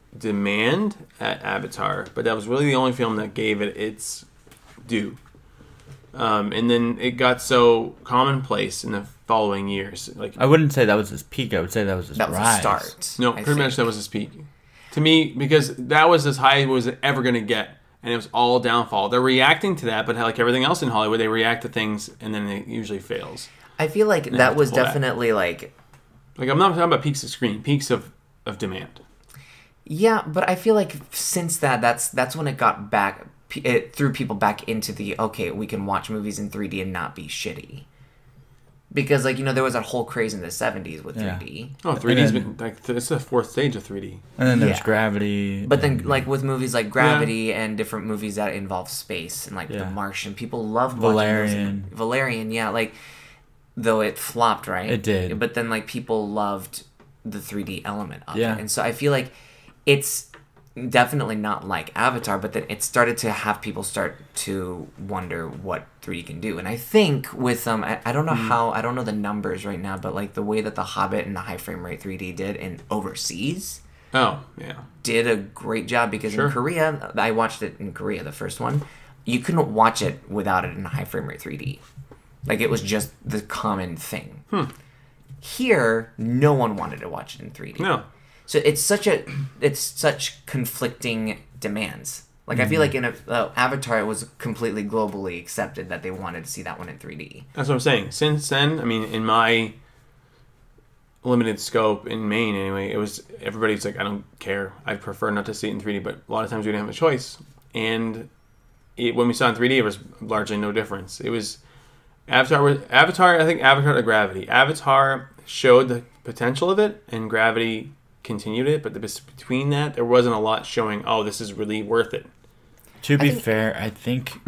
demand at Avatar, but that was really the only film that gave it its due. Um, and then it got so commonplace in the following years. Like I wouldn't say that was his peak. I would say that was his That was rise. a start. no, I pretty much think. that was his peak. To me, because that was as high as it was ever going to get. And it was all downfall. They're reacting to that, but like everything else in Hollywood, they react to things and then it usually fails. I feel like have that to was pull back. definitely like, Like I'm not talking about peaks of screen, peaks of, of demand. yeah, but I feel like since that, that's that's when it got back, it threw people back into the, okay, we can watch movies in three D and not be shitty. Because, like, you know, there was that whole craze in the seventies with Yeah. three D. Oh, three D's then- been like it's the fourth stage of three D. And then there's Yeah. Gravity. But then, and- like, with movies like Gravity and different movies that involve space and, like, The Yeah. Martian, people loved Valerian. watching those. Valerian, yeah, like, though it flopped, right? It did. But then, like, people loved the three D element of Yeah. it. And so I feel like it's definitely not like Avatar, but then it started to have people start to wonder what three D can do. And I think with um, I, I don't know how, I don't know the numbers right now, but like the way that The Hobbit and the high frame rate three D did in overseas Oh, yeah. did a great job because Sure. in Korea, I watched it in Korea, the first one, you couldn't watch it without it in high frame rate three D. Like it was just the common thing. Here, no one wanted to watch it in three D. No. So it's such a, it's such conflicting demands. Like I feel like in a, uh, Avatar, it was completely globally accepted that they wanted to see that one in three D. That's what I'm saying. Since then, I mean, in my limited scope in Maine, anyway, it was everybody's like, I don't care. I prefer not to see it in three D, but a lot of times we didn't have a choice. And it, when we saw it in three D, it was largely no difference. It was Avatar. Was, Avatar. I think Avatar to Gravity. Avatar showed the potential of it, and Gravity continued it. But the, between that, there wasn't a lot showing. Oh, this is really worth it. To be think- fair, I think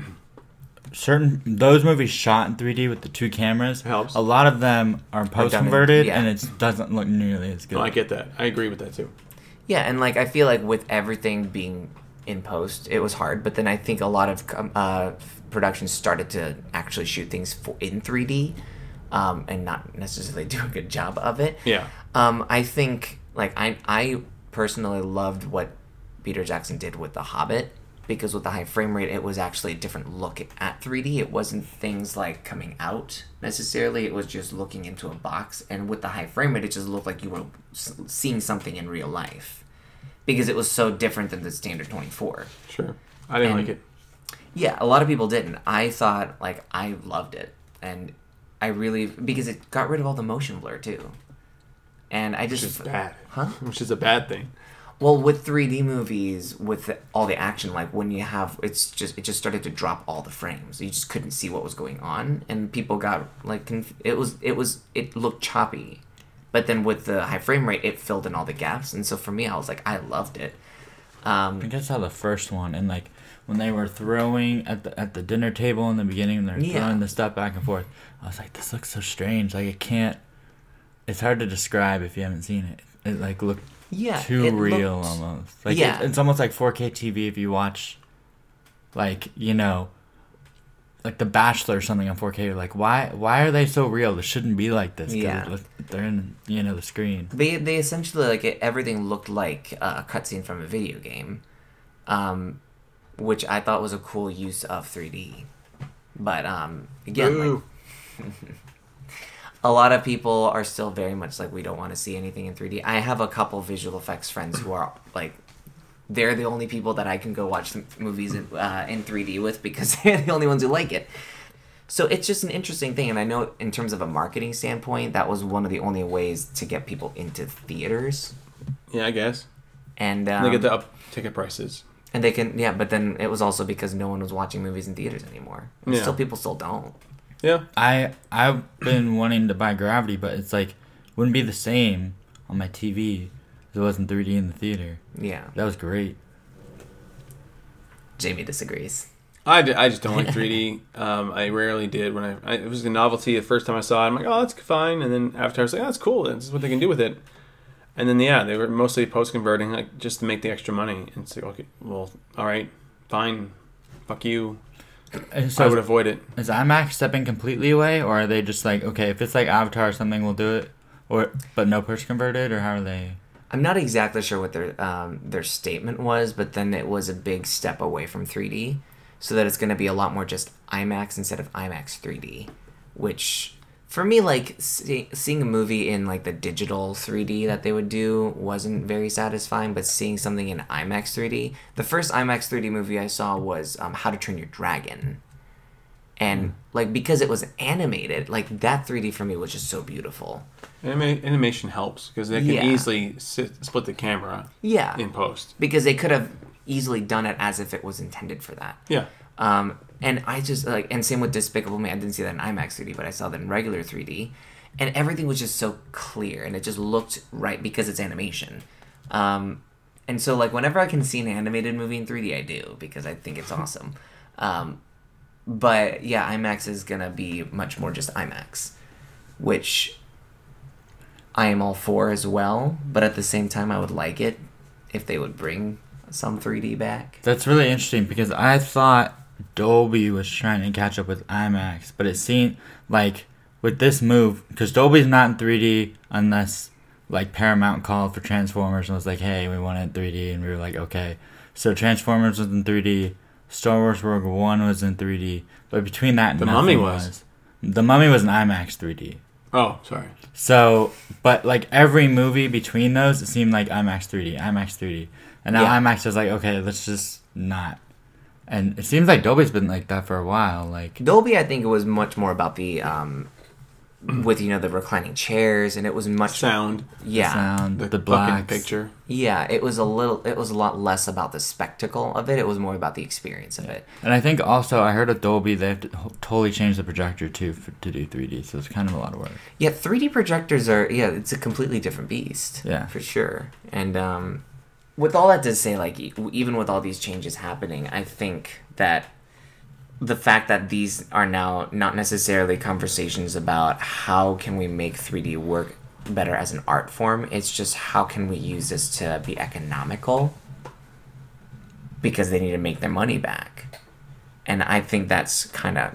certain those movies shot in three D with the two cameras Helps. A lot of them are post converted, yeah. and it doesn't look nearly as good. No, I get that. I agree with that too. Yeah, and like I feel like with everything being in post, it was hard. But then I think a lot of um, uh, productions started to actually shoot things for, in three D, um, and not necessarily do a good job of it. Yeah. Um, I think like I I personally loved what Peter Jackson did with The Hobbit. Because with the high frame rate, it was actually a different look at three D. It wasn't things like coming out necessarily. It was just looking into a box. And with the high frame rate, it just looked like you were s- seeing something in real life. Because it was so different than the standard twenty-four. Sure. I didn't And- like it. Yeah, a lot of people didn't. I thought, like, I loved it. And I really... Because it got rid of all the motion blur, too. And I Which just... is bad. Huh? Which is a bad thing. Well, with three D movies, with the, all the action, like when you have, it's just it just started to drop all the frames. You just couldn't see what was going on, and people got like conf- it was it was it looked choppy, but then with the high frame rate, it filled in all the gaps, and so for me, I was like, I loved it. I Um, think I saw the first one, and like when they were throwing at the at the dinner table in the beginning, and they're Yeah. throwing the stuff back and forth. I was like, this looks so strange. Like it can't. It's hard to describe if you haven't seen it. It like looked yeah, too it real looked- almost. Like Yeah. it, it's almost like four K T V if you watch, like you know, like The Bachelor or something on four K. You're like, why why are they so real? This shouldn't be like this. 'cause Yeah. it look- they're in you know the screen. They they essentially like it, everything looked like a cutscene from a video game, um, which I thought was a cool use of three D. But um, again, like, Ooh. a lot of people are still very much like, we don't want to see anything in three D. I have a couple visual effects friends who are like, they're the only people that I can go watch the movies in, uh, in three D with because they're the only ones who like it. So it's just an interesting thing. And I know in terms of a marketing standpoint, that was one of the only ways to get people into theaters. Yeah, I guess. And um, they get the up ticket prices. and they can, yeah, but then it was also because no one was watching movies in theaters anymore. And Yeah. Still, people still don't. Yeah. I I've been wanting to buy Gravity, but it's like wouldn't be the same on my T V as it was in three D in the theater. Yeah. That was great. Jamie disagrees. I, d- I just don't like three D. Um, I rarely did. When I, I it was a novelty the first time I saw it. I'm like, oh, that's fine. And then after I was like, oh, that's cool. This is what they can do with it. And then yeah, they were mostly post converting, like just to make the extra money. And it's like, okay, well, all right, fine, fuck you. And I would So avoid it. is IMAX stepping completely away, or are they just like, okay, if it's like Avatar or something, we'll do it, or but no post converted, or how are they? I'm not exactly sure what their um, their statement was, but then it was a big step away from three D, so that it's going to be a lot more just IMAX instead of IMAX three D, which for me, like see, seeing a movie in like the digital three D that they would do wasn't very satisfying, but seeing something in IMAX three D, the first IMAX three D movie I saw was um, How to Train Your Dragon. And like because it was animated, like that three D for me was just so beautiful. Anima- animation helps because they can Yeah. easily sit, split the camera Yeah. in post. Because they could have easily done it as if it was intended for that. Yeah. Um, and I just like, and same with Despicable Me. I didn't see that in IMAX three D, but I saw that in regular three D, and everything was just so clear, and it just looked right because it's animation. Um, and so like whenever I can see an animated movie in three D, I do because I think it's awesome. Um, but yeah, IMAX is gonna be much more just IMAX, which I am all for as well. But at the same time, I would like it if they would bring some three D back. That's really interesting because I thought Dolby was trying to catch up with IMAX, but it seemed like with this move, because Dolby's not in three D unless like Paramount called for Transformers and was like, hey, we want it in three D, and we were like, okay. So Transformers was in three D, Star Wars Rogue One was in three D, but between that, The nothing Mummy was. was. The Mummy was in IMAX three D. Oh, sorry. So, but like every movie between those, it seemed like IMAX three D, IMAX three D. And now Yeah. IMAX is like, okay, let's just not. And it seems like Dolby's been like that for a while. Like Dolby, I think it was much more about the um, with you know the reclining chairs, and it was much Sound. yeah sound, The, the, fucking blacks. picture. yeah. It was a little. It was a lot less about the spectacle of it. It was more about the experience of it. And I think also I heard of Dolby they have to ho- totally change the projector too for, to do three D. So it's kind of a lot of work. Yeah, three D projectors are yeah. It's a completely different beast. Yeah. for sure. And um, with all that to say, like e- even with all these changes happening, I think that the fact that these are now not necessarily conversations about how can we make three D work better as an art form, it's just how can we use this to be economical because they need to make their money back. And I think that's kind of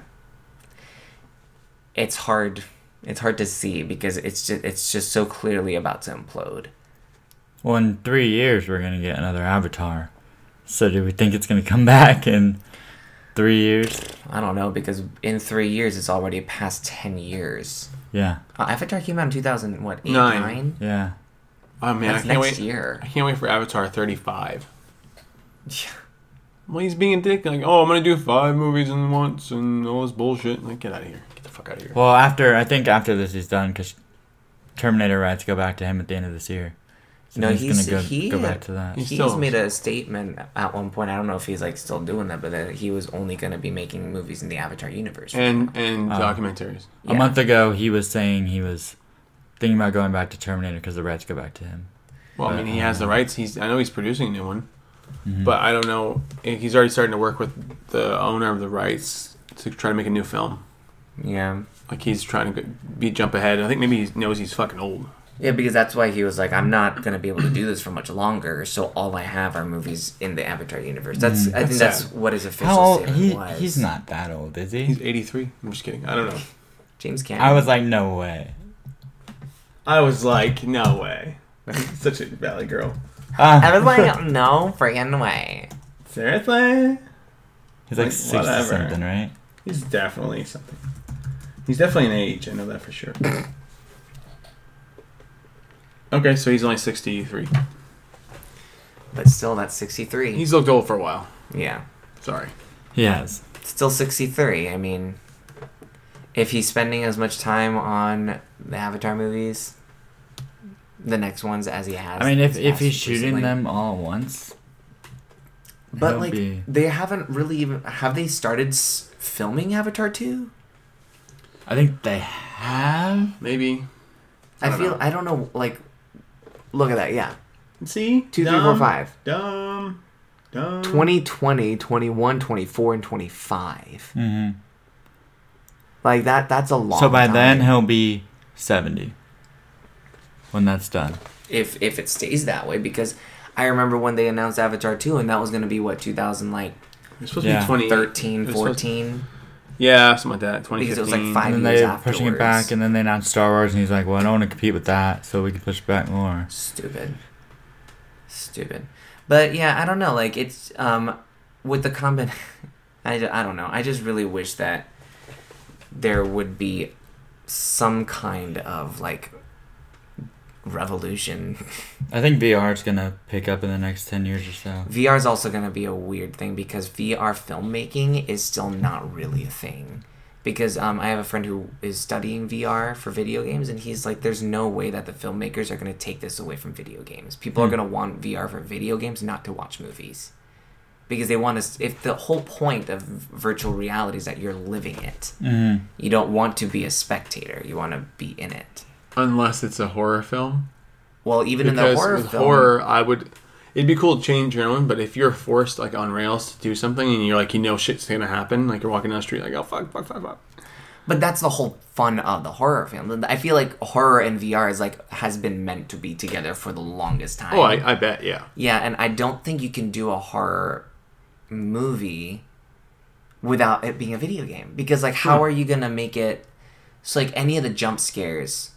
it's hard it's hard to see because it's just it's just so clearly about to implode. Well, in three years we're gonna get another Avatar. So do we think it's gonna come back in three years? I don't know because in three years it's already past ten years. Yeah, Uh, Avatar came out in two thousand what eight Nine. nine? yeah. Oh man, That's I can't next wait. year. I can't wait for Avatar thirty-five. Yeah. Well, he's being a dick. Like, oh, I'm gonna do five movies in once and all this bullshit. Like, get out of here. Get the fuck out of here. Well, after I think after this he's done because Terminator rights go back to him at the end of this year. So No, he's, he's- gonna go, he- go back to that. He's He's still- made a statement at one point. I don't know if he's like still doing that, but that he was only going to be making movies in the Avatar universe. and and Oh. documentaries. A month ago, he was saying he was thinking about going back to Terminator because the rights go back to him. Well, I mean, he has the rights. He's. I know he's producing a new one, Mhm. but I don't know. He's already starting to work with the owner of the rights to try to make a new film. Yeah. Like he's trying to go- be jump ahead. I think maybe he knows he's fucking old. Yeah, because that's why he was like, I'm not going to be able to do this for much longer, so all I have are movies in the Avatar universe. That's I think That's that's sad. what his official How old? statement He, was. he's not that old, is he? He's eighty-three. I'm just kidding. I don't know. James Cameron. I was like, no way. I was like, no way. Such a valley girl. Ah. I was like, no friggin' way. Seriously? He's like like, sixty whatever. something, right? He's definitely something. He's definitely an age. I know that for sure. Okay, so he's only sixty-three. But still, that's sixty-three. He's looked old for a while. yeah. Sorry. He has. Still sixty-three. I mean, if he's spending as much time on the Avatar movies, the next ones as he has. I mean, if, this if past he's shooting recently. them all at once, But, he'll like, be- they haven't really even. Have they started s- filming Avatar two? I think they have. Maybe. I I, don't feel. know. I don't know. Like, look at that. Yeah. See? Two, three, Dumb, four, five. Dumb. Dumb. twenty twenty, twenty-one, twenty-four, and twenty-five. Mm-hmm. Like, that. that's a long So by time. then he'll be seventy. When that's done. If, if it stays that way, because I remember when they announced Avatar two, and that was going to be, what, two thousand, like, It's supposed Yeah. to be twenty. thirteen, it was supposed- fourteen? Yeah, something like that. twenty Because it fifteen. was like five And then years they're pushing it back, afterwards. and then they announced Star Wars, and he's like, well, I don't want to compete with that, so we can push it back more. Stupid. Stupid. But yeah, I don't know. Like it's um, with the combin. I, I don't know. I just really wish that there would be some kind of like revolution. I think V R is gonna pick up in the next ten years or so. V R is also gonna be a weird thing because V R filmmaking is still not really a thing. Because um, I have a friend who is studying V R for video games, and he's like, "There's no way that the filmmakers are gonna take this away from video games. People Hmm. are gonna want V R for video games, not to watch movies." Because they want to. If the whole point of virtual reality is that you're living it, Mm-hmm. you don't want to be a spectator. You want to be in it. Unless it's a horror film. Well, even in the Because horror with film, horror, I would. It'd be cool to change your own, but if you're forced like on rails to do something and you're like you know shit's gonna happen, like you're walking down the street like oh fuck fuck fuck fuck. but that's the whole fun of the horror film. I feel like horror and V R is like has been meant to be together for the longest time. Oh, I, I bet, yeah. Yeah, and I don't think you can do a horror movie without it being a video game. Because, like, how Hmm. are you going to make it... So, like, any of the jump scares,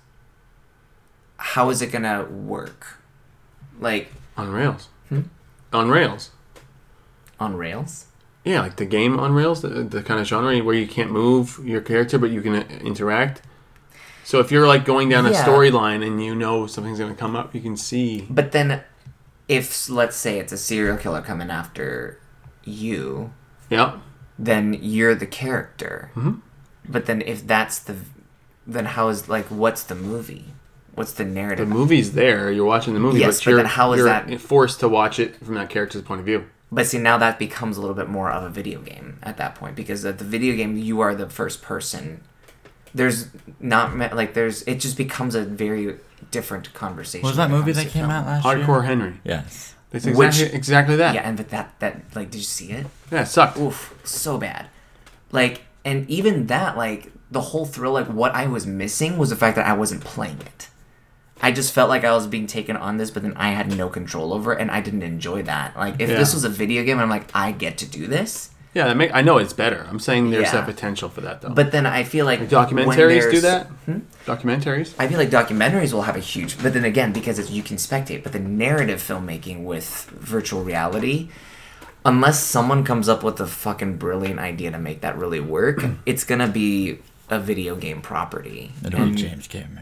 how is it going to work? Like... On rails. Hmm? On rails. On rails? Yeah, like the game on rails, the, the kind of genre where you can't move your character, but you can uh, interact. So if you're, like, going down a Yeah. storyline and you know something's going to come up, you can see... But then, if, let's say, it's a serial killer coming after you... Yeah. then you're the character. Mhm. But then if that's the... Then how is, like, what's the movie? What's the The narrative? movie's there, you're watching the movie, Yes, but but you're, then how is you're that- forced to watch it from that character's point of view. But see, now that becomes a little bit more of a video game at that point. Because at the video game, you are the first person. There's not... ma- Like, there's... It just becomes a very different conversation. What was that when it movie comes that to came film. out last year? Hardcore Henry. Yes. It's Which- exactly, exactly that. Yeah, and but that... that Like, did you see it? Yeah, it sucked. Oof, so bad. Like, and even that, like, the whole thrill, like, what I was missing was the fact that I wasn't playing it. I just felt like I was being taken on this, but then I had no control over it, and I didn't enjoy that. Like, if Yeah. this was a video game, and I'm like, I get to do this. Yeah, that make, I know it's better. I'm saying there's Yeah. that potential for that, though. But then I feel like Like when documentaries do there's- that? Hmm? Documentaries? I feel like documentaries will have a huge, but then again, because it's, you can spectate. But the narrative filmmaking with virtual reality, unless someone comes up with a fucking brilliant idea to make that really work, it's gonna be a video game property. It'll be And- James Cameron.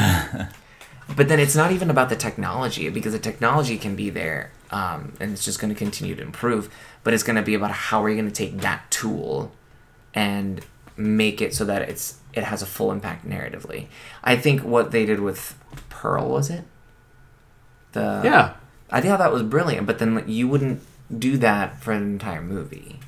But then it's not even about the technology, because the technology can be there, um, and it's just going to continue to improve. But it's going to be about how are you going to take that tool and make it so that it's it has a full impact narratively. I think what they did with Pearl, was it? The Yeah. I think that was brilliant. But then you wouldn't do that for an entire movie.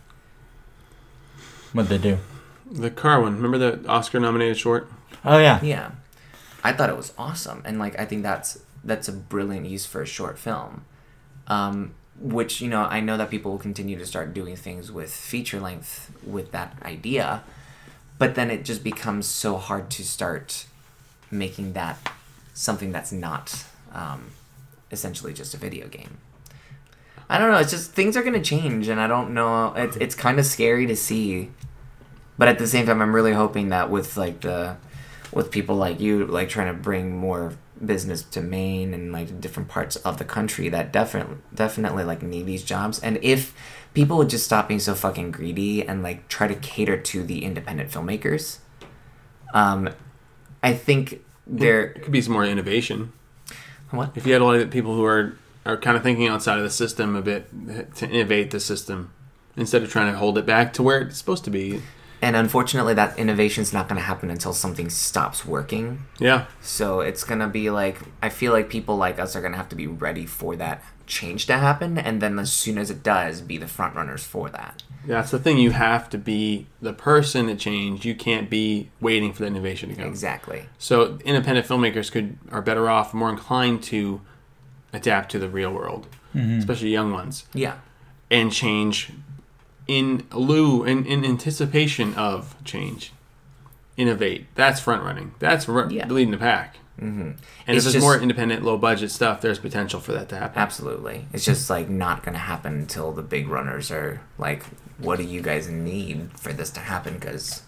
What'd they do? The car one. Remember the Oscar-nominated short? Oh, yeah. Yeah, I thought it was awesome, and like I think that's that's a brilliant use for a short film. Um, which, you know, I know that people will continue to start doing things with feature length with that idea, but then it just becomes so hard to start making that something that's not um, essentially just a video game. I don't know. It's just things are gonna change, and I don't know. It's it's kind of scary to see, but at the same time, I'm really hoping that with like the with people like you, like trying to bring more business to Maine and like different parts of the country that definitely definitely like need these jobs. And if people would just stop being so fucking greedy and like try to cater to the independent filmmakers, um, I think there. It could be some more innovation. What? If you had a lot of people who are, are kind of thinking outside of the system a bit to innovate the system instead of trying to hold it back to where it's supposed to be. And unfortunately, that innovation's not going to happen until something stops working. Yeah. So it's going to be like, I feel like people like us are going to have to be ready for that change to happen. And then as soon as it does, be the front runners for that. That's the thing. You have to be the person to change. You can't be waiting for the innovation to come. Exactly. So independent filmmakers could are better off, more inclined to adapt to the real world, especially young ones, Yeah. and change in lieu, in, in anticipation of change. Innovate. That's front running. That's ru- Yeah. leading the pack. Mm-hmm. And It's if there's just- more independent, low budget stuff, there's potential for that to happen. Absolutely. It's just like not going to happen until the big runners are like, what do you guys need for this to happen? Because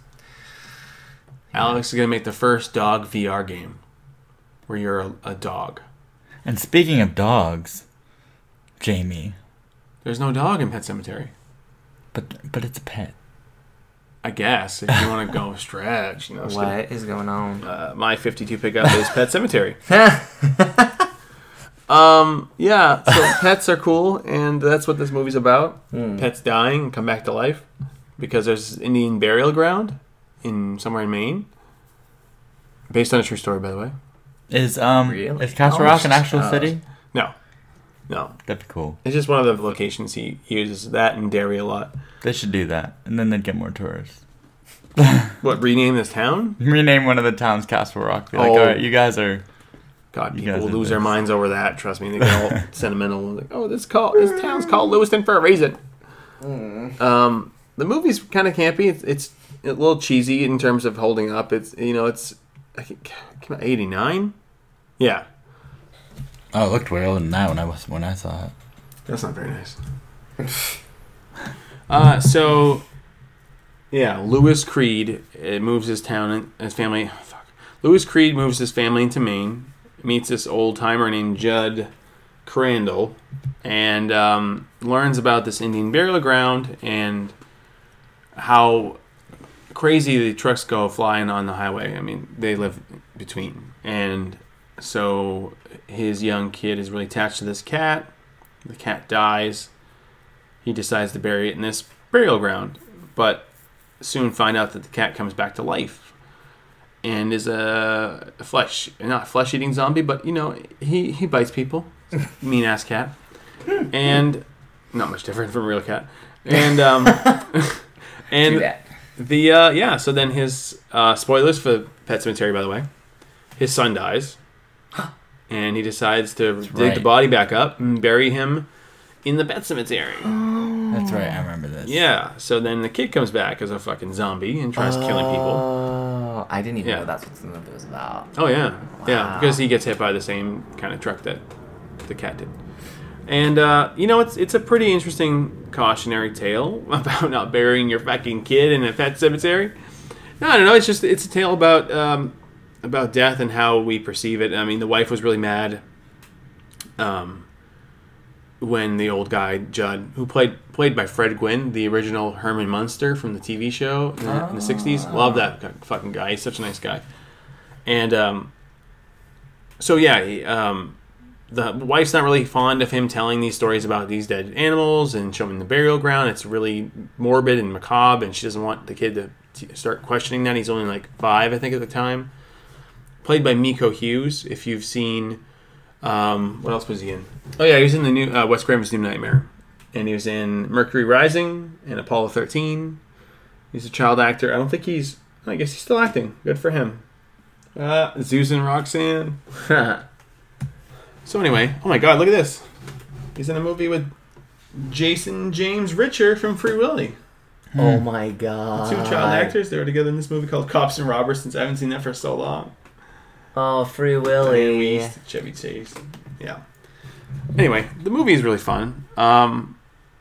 Alex is going to make the first dog V R game where you're a, a dog. And speaking of dogs, Jamie. There's no dog in Pet Sematary. But but it's a pet. I guess, if you want to go stretch. You know, What gonna, is going on? uh, my fifty-two pickup is Pet Sematary. um, yeah, so pets are cool, and that's what this movie's about. Hmm. Pets dying and come back to life because there's an Indian burial ground in somewhere in Maine. Based on a true story, by the way. Is um Really? is Castle Oh, Rock an actual oh. city? No. No. That'd be cool. It's just one of the locations he uses. That and Derry a lot. They should do that, and then they'd get more tourists. What, rename this town? Rename one of the towns Castle Rock. Be like, Oh. all right, you guys are. God, You people guys will are lose their this. minds over that. Trust me, they get all sentimental. Like, oh, this call, this town's called Lewiston for a reason. Um, the movie's kind of campy. It's, it's a little cheesy in terms of holding up. It's you know, it's I think it came out eighty-nine. Yeah, Oh, it looked way older than that when I was when I saw it. that's not very nice. uh, so yeah, Lewis Creed uh, moves his town and his family. Fuck. Lewis Creed moves his family into Maine. Meets this old timer named Judd Crandall, and um, learns about this Indian burial ground and how crazy the trucks go flying on the highway. I mean, they live between, and so his young kid is really attached to this cat. The cat dies. He decides to bury it in this burial ground, but soon find out that the cat comes back to life and is a flesh, not flesh eating zombie, but you know, he, he bites people. Mean ass cat. And not much different from a real cat. And um and Do that. the uh yeah, so then his uh spoilers for Pet Sematary, by the way. His son dies. And he decides to dig right. the body back up and bury him in the Pet Cemetery. That's right. I remember this. Yeah, so then the kid comes back as a fucking zombie and tries killing people. Oh, I didn't even Yeah. know that's what the movie was about. Oh, yeah. Yeah, Wow. because he gets hit by the same kind of truck that the cat did. And, uh, you know, it's it's a pretty interesting cautionary tale about not burying your fucking kid in a pet cemetery. No, I don't know. It's just, it's a tale about um, about death and how we perceive it. I mean, the wife was really mad um, when the old guy, Judd, who played played by Fred Gwynn, the original Herman Munster from the T V show in the, in the sixties. Love that fucking guy. He's such a nice guy. And um, so, yeah, he, um, the wife's not really fond of him telling these stories about these dead animals and showing the burial ground. It's really morbid and macabre, and she doesn't want the kid to t- start questioning that. He's only like five, I think, at the time. Played by Miko Hughes. If you've seen, um, what else was he in? Oh yeah, he was in the new uh, Wes Craven's New Nightmare, and he was in Mercury Rising and Apollo thirteen. He's a child actor. I don't think he's. I guess he's still acting. Good for him. Uh, Zeus and Roxanne. So anyway, oh my God, look at this. He's in a movie with Jason James Richer from Free Willy. Oh my god. Two child actors. They were together in this movie called Cops and Robbers, since I haven't seen that for so long. Oh, Free Diane Willy. Wiest, Chevy Chase. Yeah. Anyway, the movie is really fun. Um,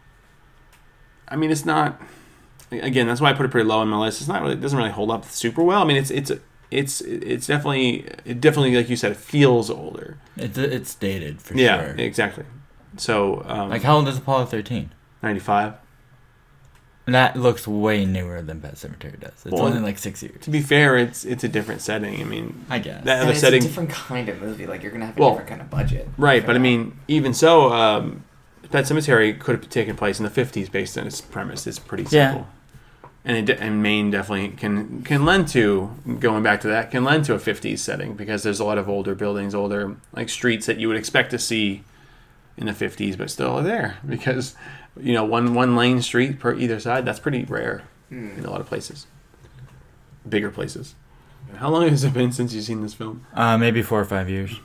I mean, it's not. Again, that's why I put it pretty low on my list. It's not really. It doesn't really hold up super well. I mean, it's it's it's it's definitely it definitely like you said, it feels older. It's it's dated for Yeah, sure. exactly. So um, Like, how old is Apollo thirteen? ninety-five. That looks way newer than Pet Sematary does. It's Well, only like six years. To be fair, it's it's a different setting. I mean, I guess. that And other it's setting, a different kind of movie. Like, you're going to have a Well, different kind of budget. right? for But I that. mean, even so, um, Pet Cemetery could have taken place in the fifties based on its premise. It's pretty Yeah. simple, and it, de- and Maine definitely can can lend to going back to that can lend to a fifties setting because there's a lot of older buildings, older like streets that you would expect to see in the fifties, but still are there because you know one one lane street per either side. That's pretty rare in a lot of places, bigger places. How long has it been since you've seen this film? Uh, maybe four or five years.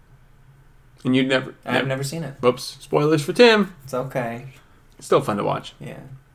And you'd never. I've never seen it. Whoops! Spoilers for Tim. It's okay. It's still fun to watch. Yeah.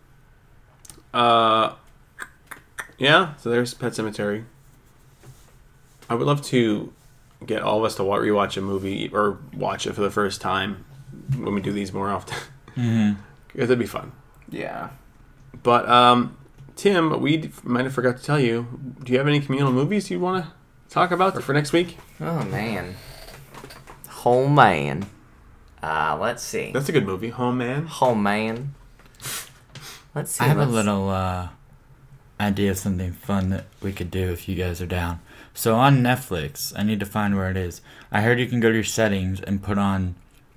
Uh, yeah. So there's Pet Sematary. I would love to get all of us to wa- rewatch a movie or watch it for the first time when we do these more often. Mm-hmm. Because it'd be fun. Yeah. But um, Tim, we d- might have forgot to tell you. Do you have any communal movies you want to talk about for next week? Oh, man. Oh, man. Uh, let's see. That's a good movie. Home Man. Home Man. Let's see. I have let's... a little uh, idea of something fun that we could do if you guys are down. So on Netflix, I need to find where it is. I heard you can go to your settings and put on,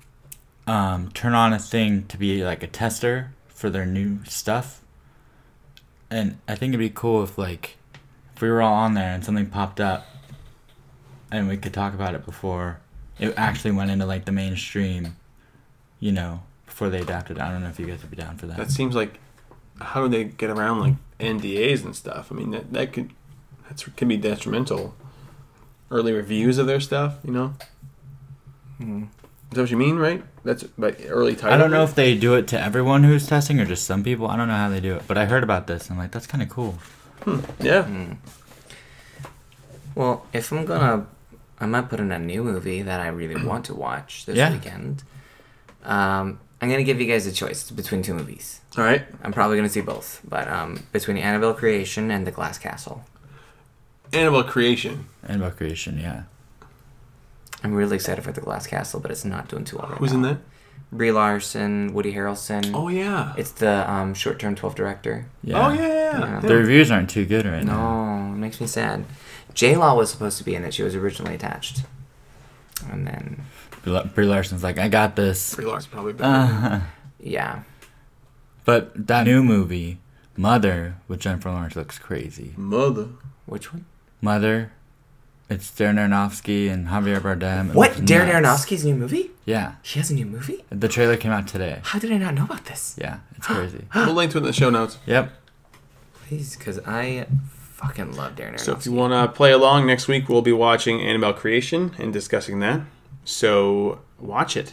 um, turn on a thing to be like a tester for their new stuff. And I think it'd be cool if like, if we were all on there and something popped up, and we could talk about it before it actually went into like the mainstream, you know, before they adapted it. I don't know if you guys would be down for that. That seems like, how do they get around like N D As and stuff? I mean, that that could that's can be detrimental. Early reviews of their stuff, you know. Hmm. Is that what you mean, right? That's like early title. I don't know if they do it to everyone who's testing or just some people. I don't know how they do it, but I heard about this and I'm like, that's kind of cool. Hmm. Yeah. Hmm. Well, if I'm gonna, I might put in a new movie that I really want to watch this Yeah. weekend. Um, I'm gonna give you guys a choice between two movies. All right. I'm probably gonna see both, but um, between Annabelle Creation and The Glass Castle. Annabelle Creation. Annabelle Creation, yeah. I'm really excited for The Glass Castle, but it's not doing too well right Who's now. in that? Brie Larson, Woody Harrelson. Oh yeah. It's the um, short-term twelve director. Yeah. Oh yeah. yeah, Yeah. The reviews aren't too good right now. No, it makes me sad. J-Law was supposed to be in it. She was originally attached. And then, Brie Brie Larson's like, I got this. Brie Larson's probably better. Uh, yeah. but that new movie, Mother, with Jennifer Lawrence, looks crazy. Mother. Which one? Mother, it's Darren Aronofsky and Javier Bardem. It What? looks Darren nuts. Aronofsky's new movie? Yeah. He has a new movie? The trailer came out today. How did I not know about this? Yeah, it's crazy. We'll link to it in the show notes. Yep. Please, because I fucking love Darren Aronofsky. So if you want to play along next week, we'll be watching Annabelle Creation and discussing that. So watch it.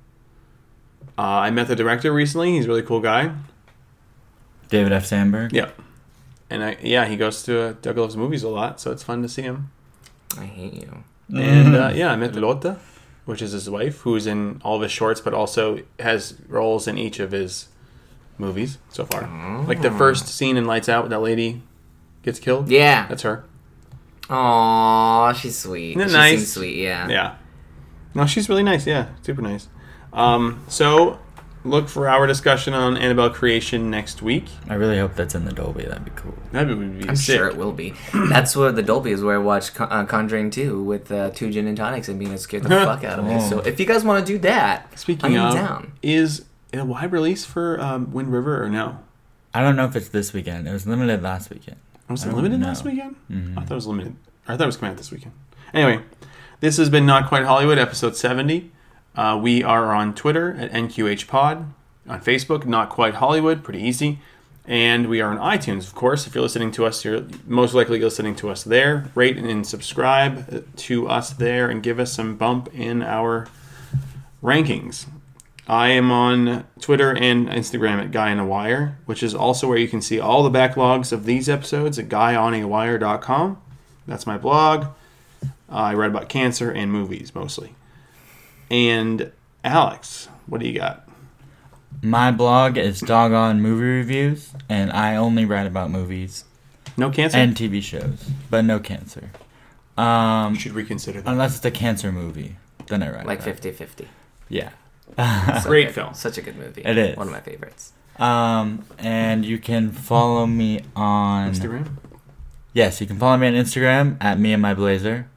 Uh, I met the director recently. He's a really cool guy. David F. Sandberg. Yeah. And I yeah, he goes to uh, Doug Loves Movies a lot, so it's fun to see him. I hate you. And uh, yeah, I met Lotta, which is his wife, who's in all of his shorts, but also has roles in each of his movies so far. Oh. Like the first scene in Lights Out, with that lady gets killed. Yeah. That's her. Aw, she's sweet. Isn't that she nice? seems sweet, yeah. Yeah. No, she's really nice. Yeah, super nice. Um, so look for our discussion on Annabelle Creation next week. I really hope that's in the Dolby. That'd be cool. That would be I'm sick. sure it will be. That's where the Dolby is, where I watched Con- uh, Conjuring two with uh, two gin and tonics and being scared the fuck out of me. Oh. So if you guys want to do that, Speaking I'm of, down. is it a wide release for um, Wind River or no? I don't know if it's this weekend. It was limited last weekend. Was I it don't limited know. last weekend? Mhm. I thought it was limited. Or I thought it was coming out this weekend. Anyway, this has been Not Quite Hollywood, episode seventy. Uh, we are on Twitter at N Q H Pod. On Facebook, Not Quite Hollywood, pretty easy. And we are on iTunes, of course. If you're listening to us, you're most likely listening to us there. Rate and subscribe to us there and give us some bump in our rankings. I am on Twitter and Instagram at Guy on a Wire, which is also where you can see all the backlogs of these episodes at guy on a wire dot com. That's my blog. Uh, I write about cancer and movies, mostly. And Alex, what do you got? My blog is Doggone Movie Reviews, and I only write about movies No cancer? and T V shows, but no cancer. Um, You should reconsider that. unless it's a cancer movie, then I write Like about it. fifty-fifty. Yeah. So Great good. film. Such a good movie. It is. One of my favorites. Um, and you can follow me on Instagram? Yes, you can follow me on Instagram at me and my blazer.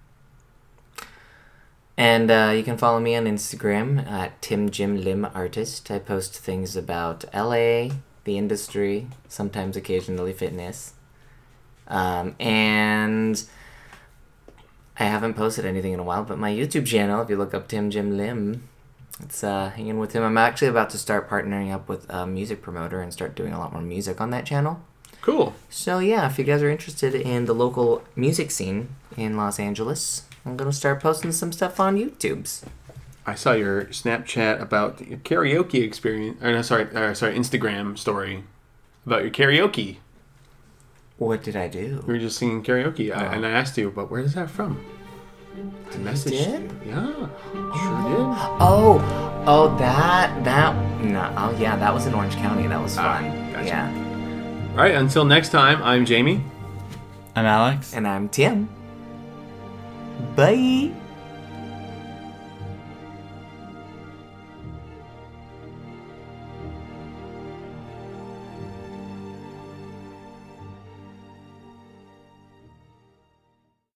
And uh, you can follow me on Instagram at Tim Jim Lim Artist. I post things about L A, the industry, sometimes occasionally fitness. Um, and I haven't posted anything in a while, but my YouTube channel, if you look up Tim Jim Lim, it's uh, hanging with him. I'm actually about to start partnering up with a music promoter and start doing a lot more music on that channel. Cool. So yeah, if you guys are interested in the local music scene in Los Angeles, I'm going to start posting some stuff on YouTubes. I saw your Snapchat about your karaoke experience. Or no, sorry, uh, sorry, Instagram story about your karaoke. What did I do? We were just singing karaoke, I, Oh. and I asked you, but where is that from? I messaged did? you. Yeah, sure did. Oh, oh, that, that, no, oh yeah, that was in Orange County. That was Ah, fun. gotcha. Yeah. All right, until next time, I'm Jamie. I'm Alex. And I'm Tim. Bye.